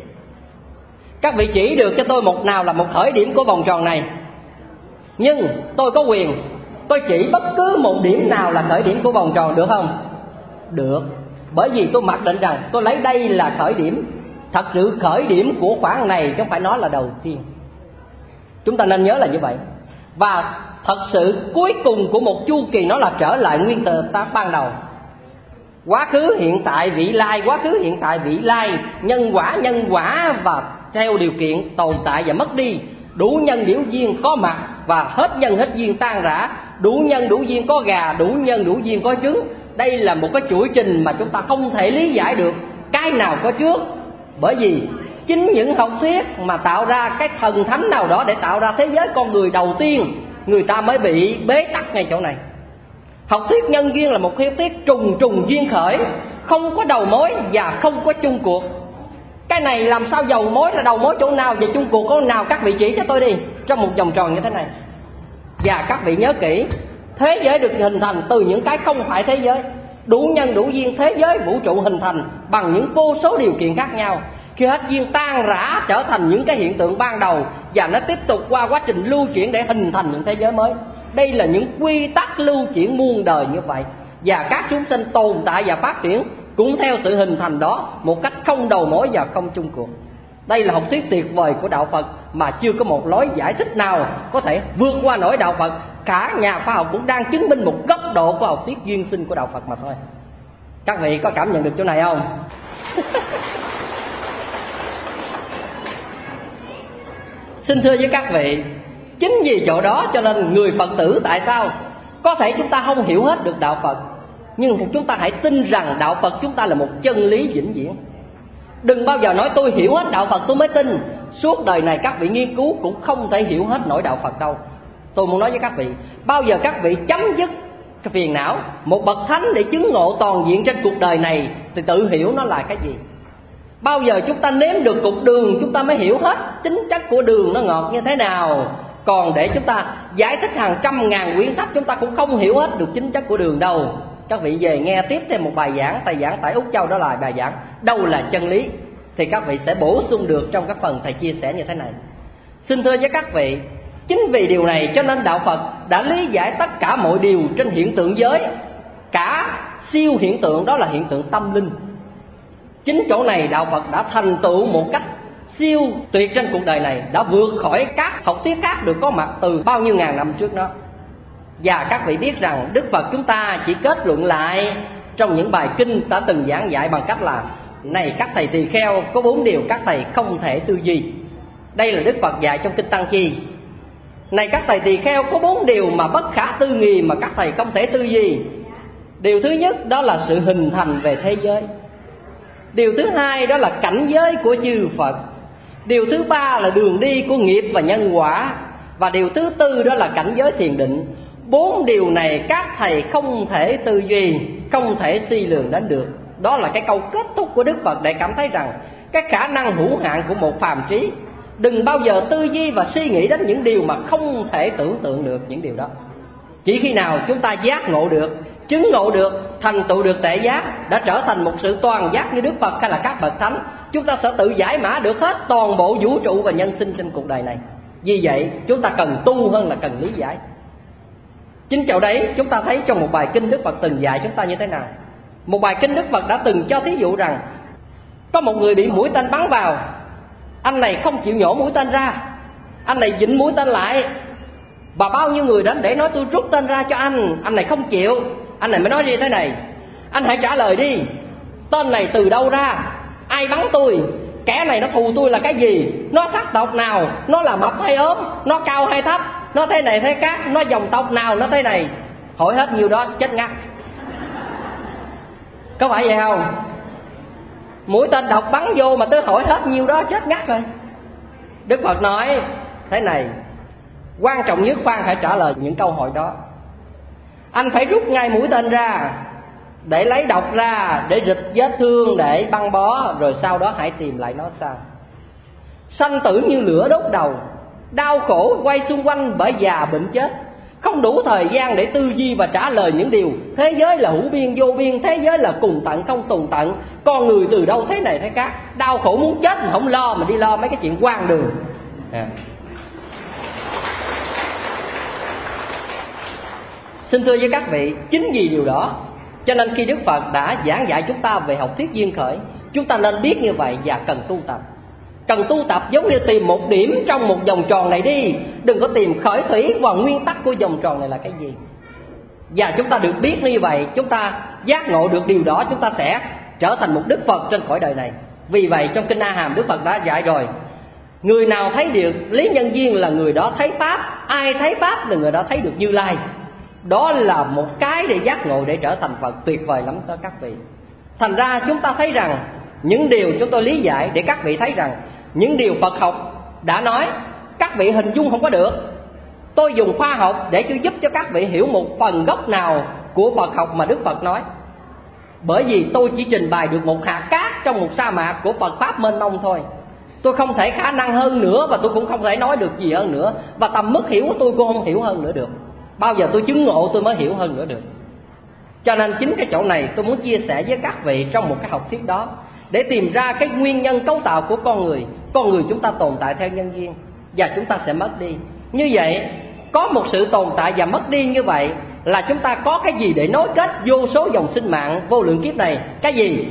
Các vị chỉ được cho tôi một nào là một khởi điểm của vòng tròn này. Nhưng tôi có quyền, tôi chỉ bất cứ một điểm nào là khởi điểm của vòng tròn, được không? Được. Bởi vì tôi mặc định rằng tôi lấy đây là khởi điểm. Thật sự khởi điểm của khoảng này chứ không phải nói là đầu tiên. Chúng ta nên nhớ là như vậy. Và thật sự cuối cùng của một chu kỳ nó là trở lại nguyên tờ ta ban đầu. Quá khứ hiện tại vị lai, quá khứ hiện tại vị lai, nhân quả nhân quả và theo điều kiện tồn tại và mất đi. Đủ nhân đủ duyên có mặt và hết nhân hết duyên tan rã. Đủ nhân đủ duyên có gà, đủ nhân đủ duyên có trứng. Đây là một cái chuỗi trình mà chúng ta không thể lý giải được cái nào có trước. Bởi vì chính những học thuyết mà tạo ra cái thần thánh nào đó để tạo ra thế giới con người đầu tiên, người ta mới bị bế tắc ngay chỗ này. Học thuyết nhân duyên là một học thuyết trùng trùng duyên khởi, không có đầu mối và không có chung cuộc. Cái này làm sao đầu mối là đầu mối chỗ nào và chung cuộc chỗ nào, các vị chỉ cho tôi đi, trong một vòng tròn như thế này. Và các vị nhớ kỹ, thế giới được hình thành từ những cái không phải thế giới. Đủ nhân đủ duyên, thế giới vũ trụ hình thành bằng những vô số điều kiện khác nhau. Khi hết duyên tan rã trở thành những cái hiện tượng ban đầu, và nó tiếp tục qua quá trình lưu chuyển để hình thành những thế giới mới. Đây là những quy tắc lưu chuyển muôn đời như vậy. Và các chúng sinh tồn tại và phát triển cũng theo sự hình thành đó, một cách không đầu mối và không chung cuộc. Đây là học thuyết tuyệt vời của đạo Phật mà chưa có một lối giải thích nào có thể vượt qua nổi đạo Phật. Cả nhà khoa học cũng đang chứng minh một góc độ của học thuyết duyên sinh của đạo Phật mà thôi. Các vị có cảm nhận được chỗ này không? Xin thưa với các vị, chính vì chỗ đó cho nên người Phật tử tại sao có thể chúng ta không hiểu hết được đạo Phật, nhưng chúng ta hãy tin rằng đạo Phật chúng ta là một chân lý vĩnh viễn. Đừng bao giờ nói tôi hiểu hết đạo Phật tôi mới tin. Suốt đời này các vị nghiên cứu cũng không thể hiểu hết nổi đạo Phật đâu. Tôi muốn nói với các vị, bao giờ các vị chấm dứt cái phiền não, một bậc thánh để chứng ngộ toàn diện trên cuộc đời này, thì tự hiểu nó là cái gì. Bao giờ chúng ta nếm được cục đường, chúng ta mới hiểu hết tính chất của đường nó ngọt như thế nào. Còn để chúng ta giải thích hàng trăm ngàn quyển sách, chúng ta cũng không hiểu hết được chính chất của đường đâu. Các vị về nghe tiếp thêm một bài giảng, thầy giảng tại Úc Châu, đó là bài giảng đâu là chân lý, thì các vị sẽ bổ sung được trong các phần thầy chia sẻ như thế này. Xin thưa với các vị, chính vì điều này cho nên đạo Phật đã lý giải tất cả mọi điều trên hiện tượng giới, cả siêu hiện tượng, đó là hiện tượng tâm linh. Chính chỗ này đạo Phật đã thành tựu một cách siêu tuyệt trên cuộc đời này, đã vượt khỏi các học thuyết khác được có mặt từ bao nhiêu ngàn năm trước đó. Và các vị biết rằng Đức Phật chúng ta chỉ kết luận lại trong những bài kinh đã từng giảng dạy bằng cách là: này các thầy tỳ kheo, có bốn điều các thầy không thể tư duy. Đây là Đức Phật dạy trong kinh Tăng Chi. Này các thầy tỳ kheo, có bốn điều mà bất khả tư nghị mà các thầy không thể tư duy. Điều thứ nhất đó là sự hình thành về thế giới. Điều thứ hai đó là cảnh giới của chư Phật. Điều thứ ba là đường đi của nghiệp và nhân quả. Và điều thứ tư đó là cảnh giới thiền định. Bốn điều này các thầy không thể tư duy, không thể suy lường đến được. Đó là cái câu kết thúc của Đức Phật để cảm thấy rằng cái khả năng hữu hạn của một phàm trí. Đừng bao giờ tư duy và suy nghĩ đến những điều mà không thể tưởng tượng được những điều đó. Chỉ khi nào chúng ta giác ngộ được, chứng ngộ được, thành tựu được tuệ giác, đã trở thành một sự toàn giác như Đức Phật hay là các bậc thánh, chúng ta sẽ tự giải mã được hết toàn bộ vũ trụ và nhân sinh trên cuộc đời này. Vì vậy chúng ta cần tu hơn là cần lý giải. Chính chỗ đấy chúng ta thấy trong một bài kinh Đức Phật từng dạy chúng ta như thế nào. Một bài kinh Đức Phật đã từng cho thí dụ rằng có một người bị mũi tên bắn vào, anh này không chịu nhổ mũi tên ra, anh này vịn mũi tên lại. Và bao nhiêu người đến để nói tôi rút tên ra cho anh, anh này không chịu. Anh này mới nói như thế này: anh hãy trả lời đi, tên này từ đâu ra, ai bắn tôi, kẻ này nó thù tôi là cái gì, nó sắc tộc nào, nó là mập hay ốm, nó cao hay thấp, nó thế này thế khác, nó dòng tộc nào, nó thế này. hỏi hết nhiêu đó chết ngắt. Có phải vậy không? Mũi tên độc bắn vô mà tới hỏi hết nhiêu đó chết ngắt rồi. Đức Phật nói thế này, quan trọng nhất khoan phải trả lời những câu hỏi đó. Anh phải rút ngay mũi tên ra, để lấy độc ra, để rịch vết thương, để băng bó, rồi sau đó hãy tìm lại nó sao. Sanh tử như lửa đốt đầu, đau khổ quay xung quanh bởi già bệnh chết. Không đủ thời gian để tư duy và trả lời những điều thế giới là hữu biên vô biên, thế giới là cùng tận không tồn tận, con người từ đâu thế này thế khác. Đau khổ muốn chết mà không lo, mà đi lo mấy cái chuyện hoang đường à. Xin thưa với các vị, chính vì điều đó cho nên khi Đức Phật đã giảng dạy chúng ta về học thuyết duyên khởi, chúng ta nên biết như vậy và cần tu tập. Cần tu tập giống như tìm một điểm trong một vòng tròn này đi. Đừng có tìm khởi thủy và nguyên tắc của vòng tròn này là cái gì. Và chúng ta được biết như vậy, chúng ta giác ngộ được điều đó, chúng ta sẽ trở thành một Đức Phật trên cõi đời này. Vì vậy trong Kinh A Hàm Đức Phật đã dạy rồi, người nào thấy được lý nhân duyên là người đó thấy Pháp, ai thấy Pháp là người đó thấy được Như Lai. Đó là một cái để giác ngộ, để trở thành Phật, tuyệt vời lắm đó các vị. Thành ra chúng ta thấy rằng những điều chúng tôi lý giải để các vị thấy rằng những điều Phật học đã nói, các vị hình dung không có được. Tôi dùng khoa học để giúp cho các vị hiểu một phần gốc nào của Phật học mà Đức Phật nói. Bởi vì tôi chỉ trình bày được một hạt cát trong một sa mạc của Phật Pháp mênh mông thôi. Tôi không thể khả năng hơn nữa, và tôi cũng không thể nói được gì hơn nữa. Và tầm mức hiểu của tôi cũng không hiểu hơn nữa được. Bao giờ tôi chứng ngộ tôi mới hiểu hơn nữa được. Cho nên chính cái chỗ này tôi muốn chia sẻ với các vị trong một cái học thuyết đó, để tìm ra cái nguyên nhân cấu tạo của con người. Con người chúng ta tồn tại theo nhân duyên, và chúng ta sẽ mất đi. Như vậy, có một sự tồn tại và mất đi như vậy là chúng ta có cái gì để nối kết vô số dòng sinh mạng vô lượng kiếp này? Cái gì?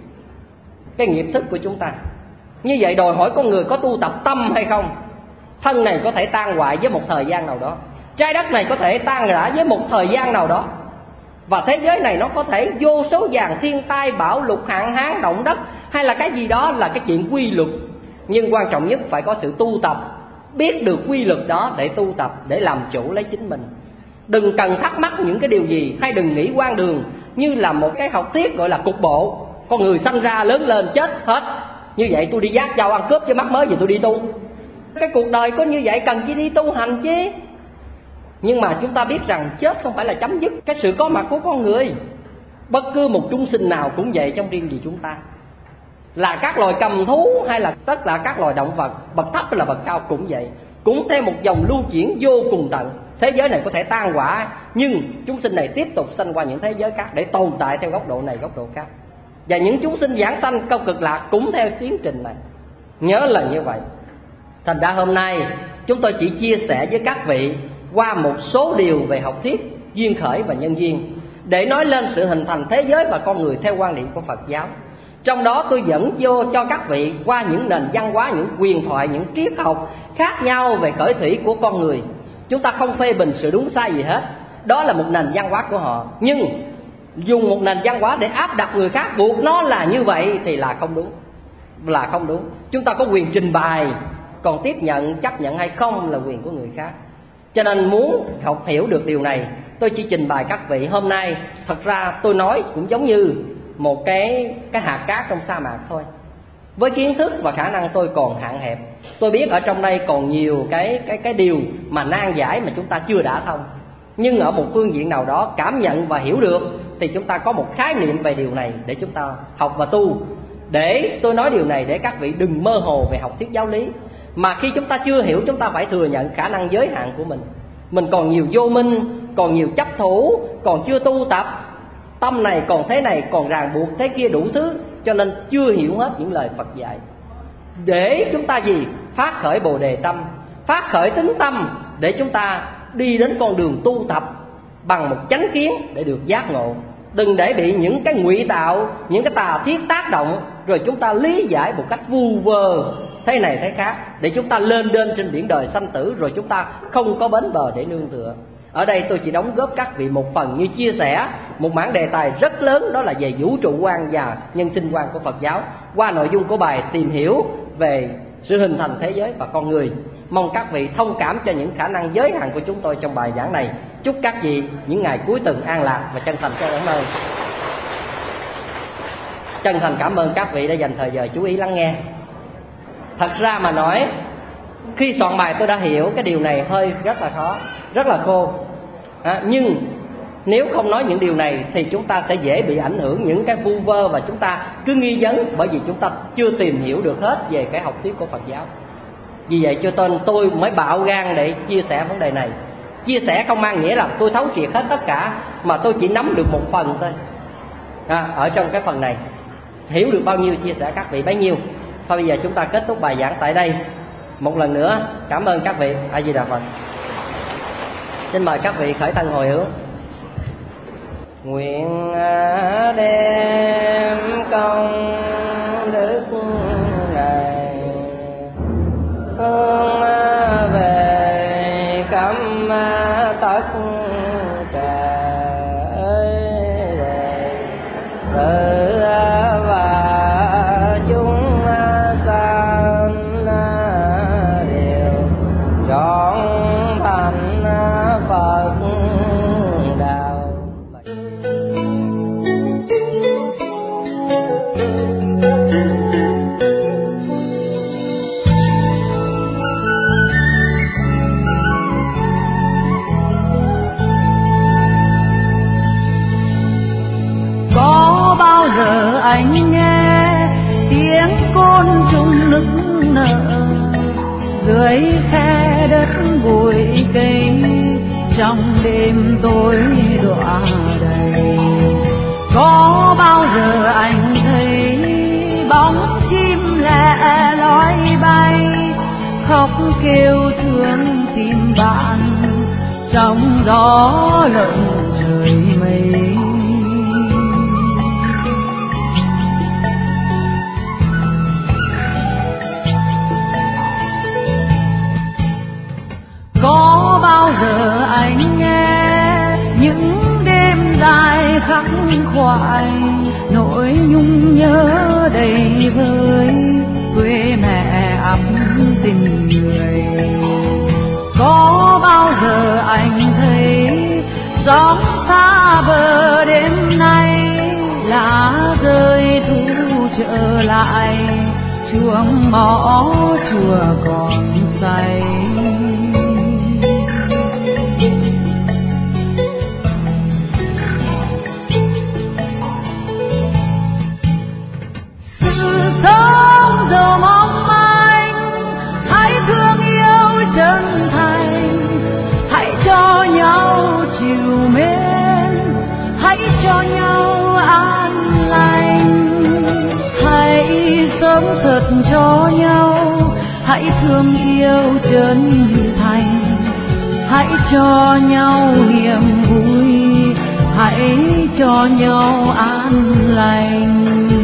Cái nghiệp thức của chúng ta. Như vậy đòi hỏi con người có tu tập tâm hay không? Thân này có thể tan hoại với một thời gian nào đó, trái đất này có thể tan rã với một thời gian nào đó, và thế giới này nó có thể vô số vàng thiên tai, bão lụt, hạn hán, động đất, hay là cái gì đó là cái chuyện quy luật. Nhưng quan trọng nhất phải có sự tu tập, biết được quy luật đó để tu tập, để làm chủ lấy chính mình. Đừng cần thắc mắc những cái điều gì, hay đừng nghĩ quan đường như là một cái học thuyết gọi là cục bộ. Con người sanh ra lớn lên chết hết, như vậy tôi đi giác châu ăn cướp chứ mắc mới gì tôi đi tu. Cái cuộc đời có như vậy cần chi đi tu hành chứ. Nhưng mà chúng ta biết rằng chết không phải là chấm dứt cái sự có mặt của con người. Bất cứ một chúng sinh nào cũng vậy, trong riêng gì chúng ta, là các loài cầm thú hay là tất cả các loài động vật, bậc thấp hay là bậc cao cũng vậy, cũng theo một dòng lưu chuyển vô cùng tận. Thế giới này có thể tan rã, nhưng chúng sinh này tiếp tục sanh qua những thế giới khác để tồn tại theo góc độ này góc độ khác. Và những chúng sinh giảng sanh câu cực lạc cũng theo tiến trình này. Nhớ là như vậy. Thành ra hôm nay chúng tôi chỉ chia sẻ với các vị qua một số điều về học thuyết duyên khởi và nhân duyên, để nói lên sự hình thành thế giới và con người theo quan điểm của Phật giáo. Trong đó tôi dẫn vô cho các vị qua những nền văn hóa, những quyền thoại, những triết học khác nhau về khởi thủy của con người. Chúng ta không phê bình sự đúng sai gì hết, đó là một nền văn hóa của họ. Nhưng dùng một nền văn hóa để áp đặt người khác, buộc nó là như vậy thì là không đúng, là không đúng. Chúng ta có quyền trình bày, còn tiếp nhận, chấp nhận hay không là quyền của người khác. Cho nên muốn học hiểu được điều này, tôi chỉ trình bày các vị hôm nay. Thật ra tôi nói cũng giống như một cái cái hạt cát trong sa mạc thôi. Với kiến thức và khả năng tôi còn hạn hẹp, tôi biết ở trong đây còn nhiều cái cái cái điều mà nan giải mà chúng ta chưa đã thông. Nhưng ở một phương diện nào đó cảm nhận và hiểu được thì chúng ta có một khái niệm về điều này để chúng ta học và tu. Để tôi nói điều này để các vị đừng mơ hồ về học thuyết giáo lý, mà khi chúng ta chưa hiểu chúng ta phải thừa nhận khả năng giới hạn của mình. Mình còn nhiều vô minh, còn nhiều chấp thủ, còn chưa tu tập, tâm này còn thế này, còn ràng buộc thế kia đủ thứ, cho nên chưa hiểu hết những lời Phật dạy. Để chúng ta gì? Phát khởi Bồ Đề tâm, phát khởi tính tâm, để chúng ta đi đến con đường tu tập bằng một chánh kiến để được giác ngộ. Đừng để bị những cái ngụy tạo, những cái tà thiết tác động, rồi chúng ta lý giải một cách vu vơ thế này thế khác, để chúng ta lên đên trên biển đời sanh tử, rồi chúng ta không có bến bờ để nương tựa. Ở đây tôi chỉ đóng góp các vị một phần như chia sẻ một mảng đề tài rất lớn, đó là về vũ trụ quan và nhân sinh quan của Phật giáo, qua nội dung của bài tìm hiểu về sự hình thành thế giới và con người. Mong các vị thông cảm cho những khả năng giới hạn của chúng tôi trong bài giảng này. Chúc các vị những ngày cuối tuần an lạc và chân thành cảm ơn. Chân thành cảm ơn các vị đã dành thời giờ chú ý lắng nghe. Thật ra mà nói, khi soạn bài tôi đã hiểu cái điều này hơi rất là khó, rất là khô. À, nhưng nếu không nói những điều này thì chúng ta sẽ dễ bị ảnh hưởng những cái vu vơ và chúng ta cứ nghi vấn, bởi vì chúng ta chưa tìm hiểu được hết về cái học thuyết của Phật giáo. Vì vậy cho nên tôi mới bạo gan để chia sẻ vấn đề này. Chia sẻ không mang nghĩa là tôi thấu triệt hết tất cả, mà tôi chỉ nắm được một phần thôi. À, ở trong cái phần này hiểu được bao nhiêu chia sẻ các vị bấy nhiêu. Thôi bây giờ chúng ta kết thúc bài giảng tại đây. Một lần nữa cảm ơn các vị. A Di Đà Phật. Xin mời các vị khởi thân hồi hướng. Nguyện đem công đức này hướng về khắp tất cả tự và chúng sanh đều trọn thành Phật đạo. Có bao giờ anh nghe tiếng côn trùng nức nở dưới khe đất bụi cây trong đêm tối đọa đầy? Có bao giờ anh thấy bóng chim lẻ loi bay khóc kêu thương tìm bạn trong gió lộng trời mây? Có bao giờ anh nghe những đêm dài khắc khoải nỗi nhung nhớ đầy vơi quê mẹ ấm tình người? Có bao giờ anh thấy sóng xa bờ đêm nay lá rơi thu trở lại chuông mõ chùa còn say? Sống giờ mong manh, hãy thương yêu chân thành, hãy cho nhau chiều mến, hãy cho nhau an lành, hãy sống thật cho nhau, hãy thương yêu chân thành, hãy cho nhau niềm vui, hãy cho nhau an lành.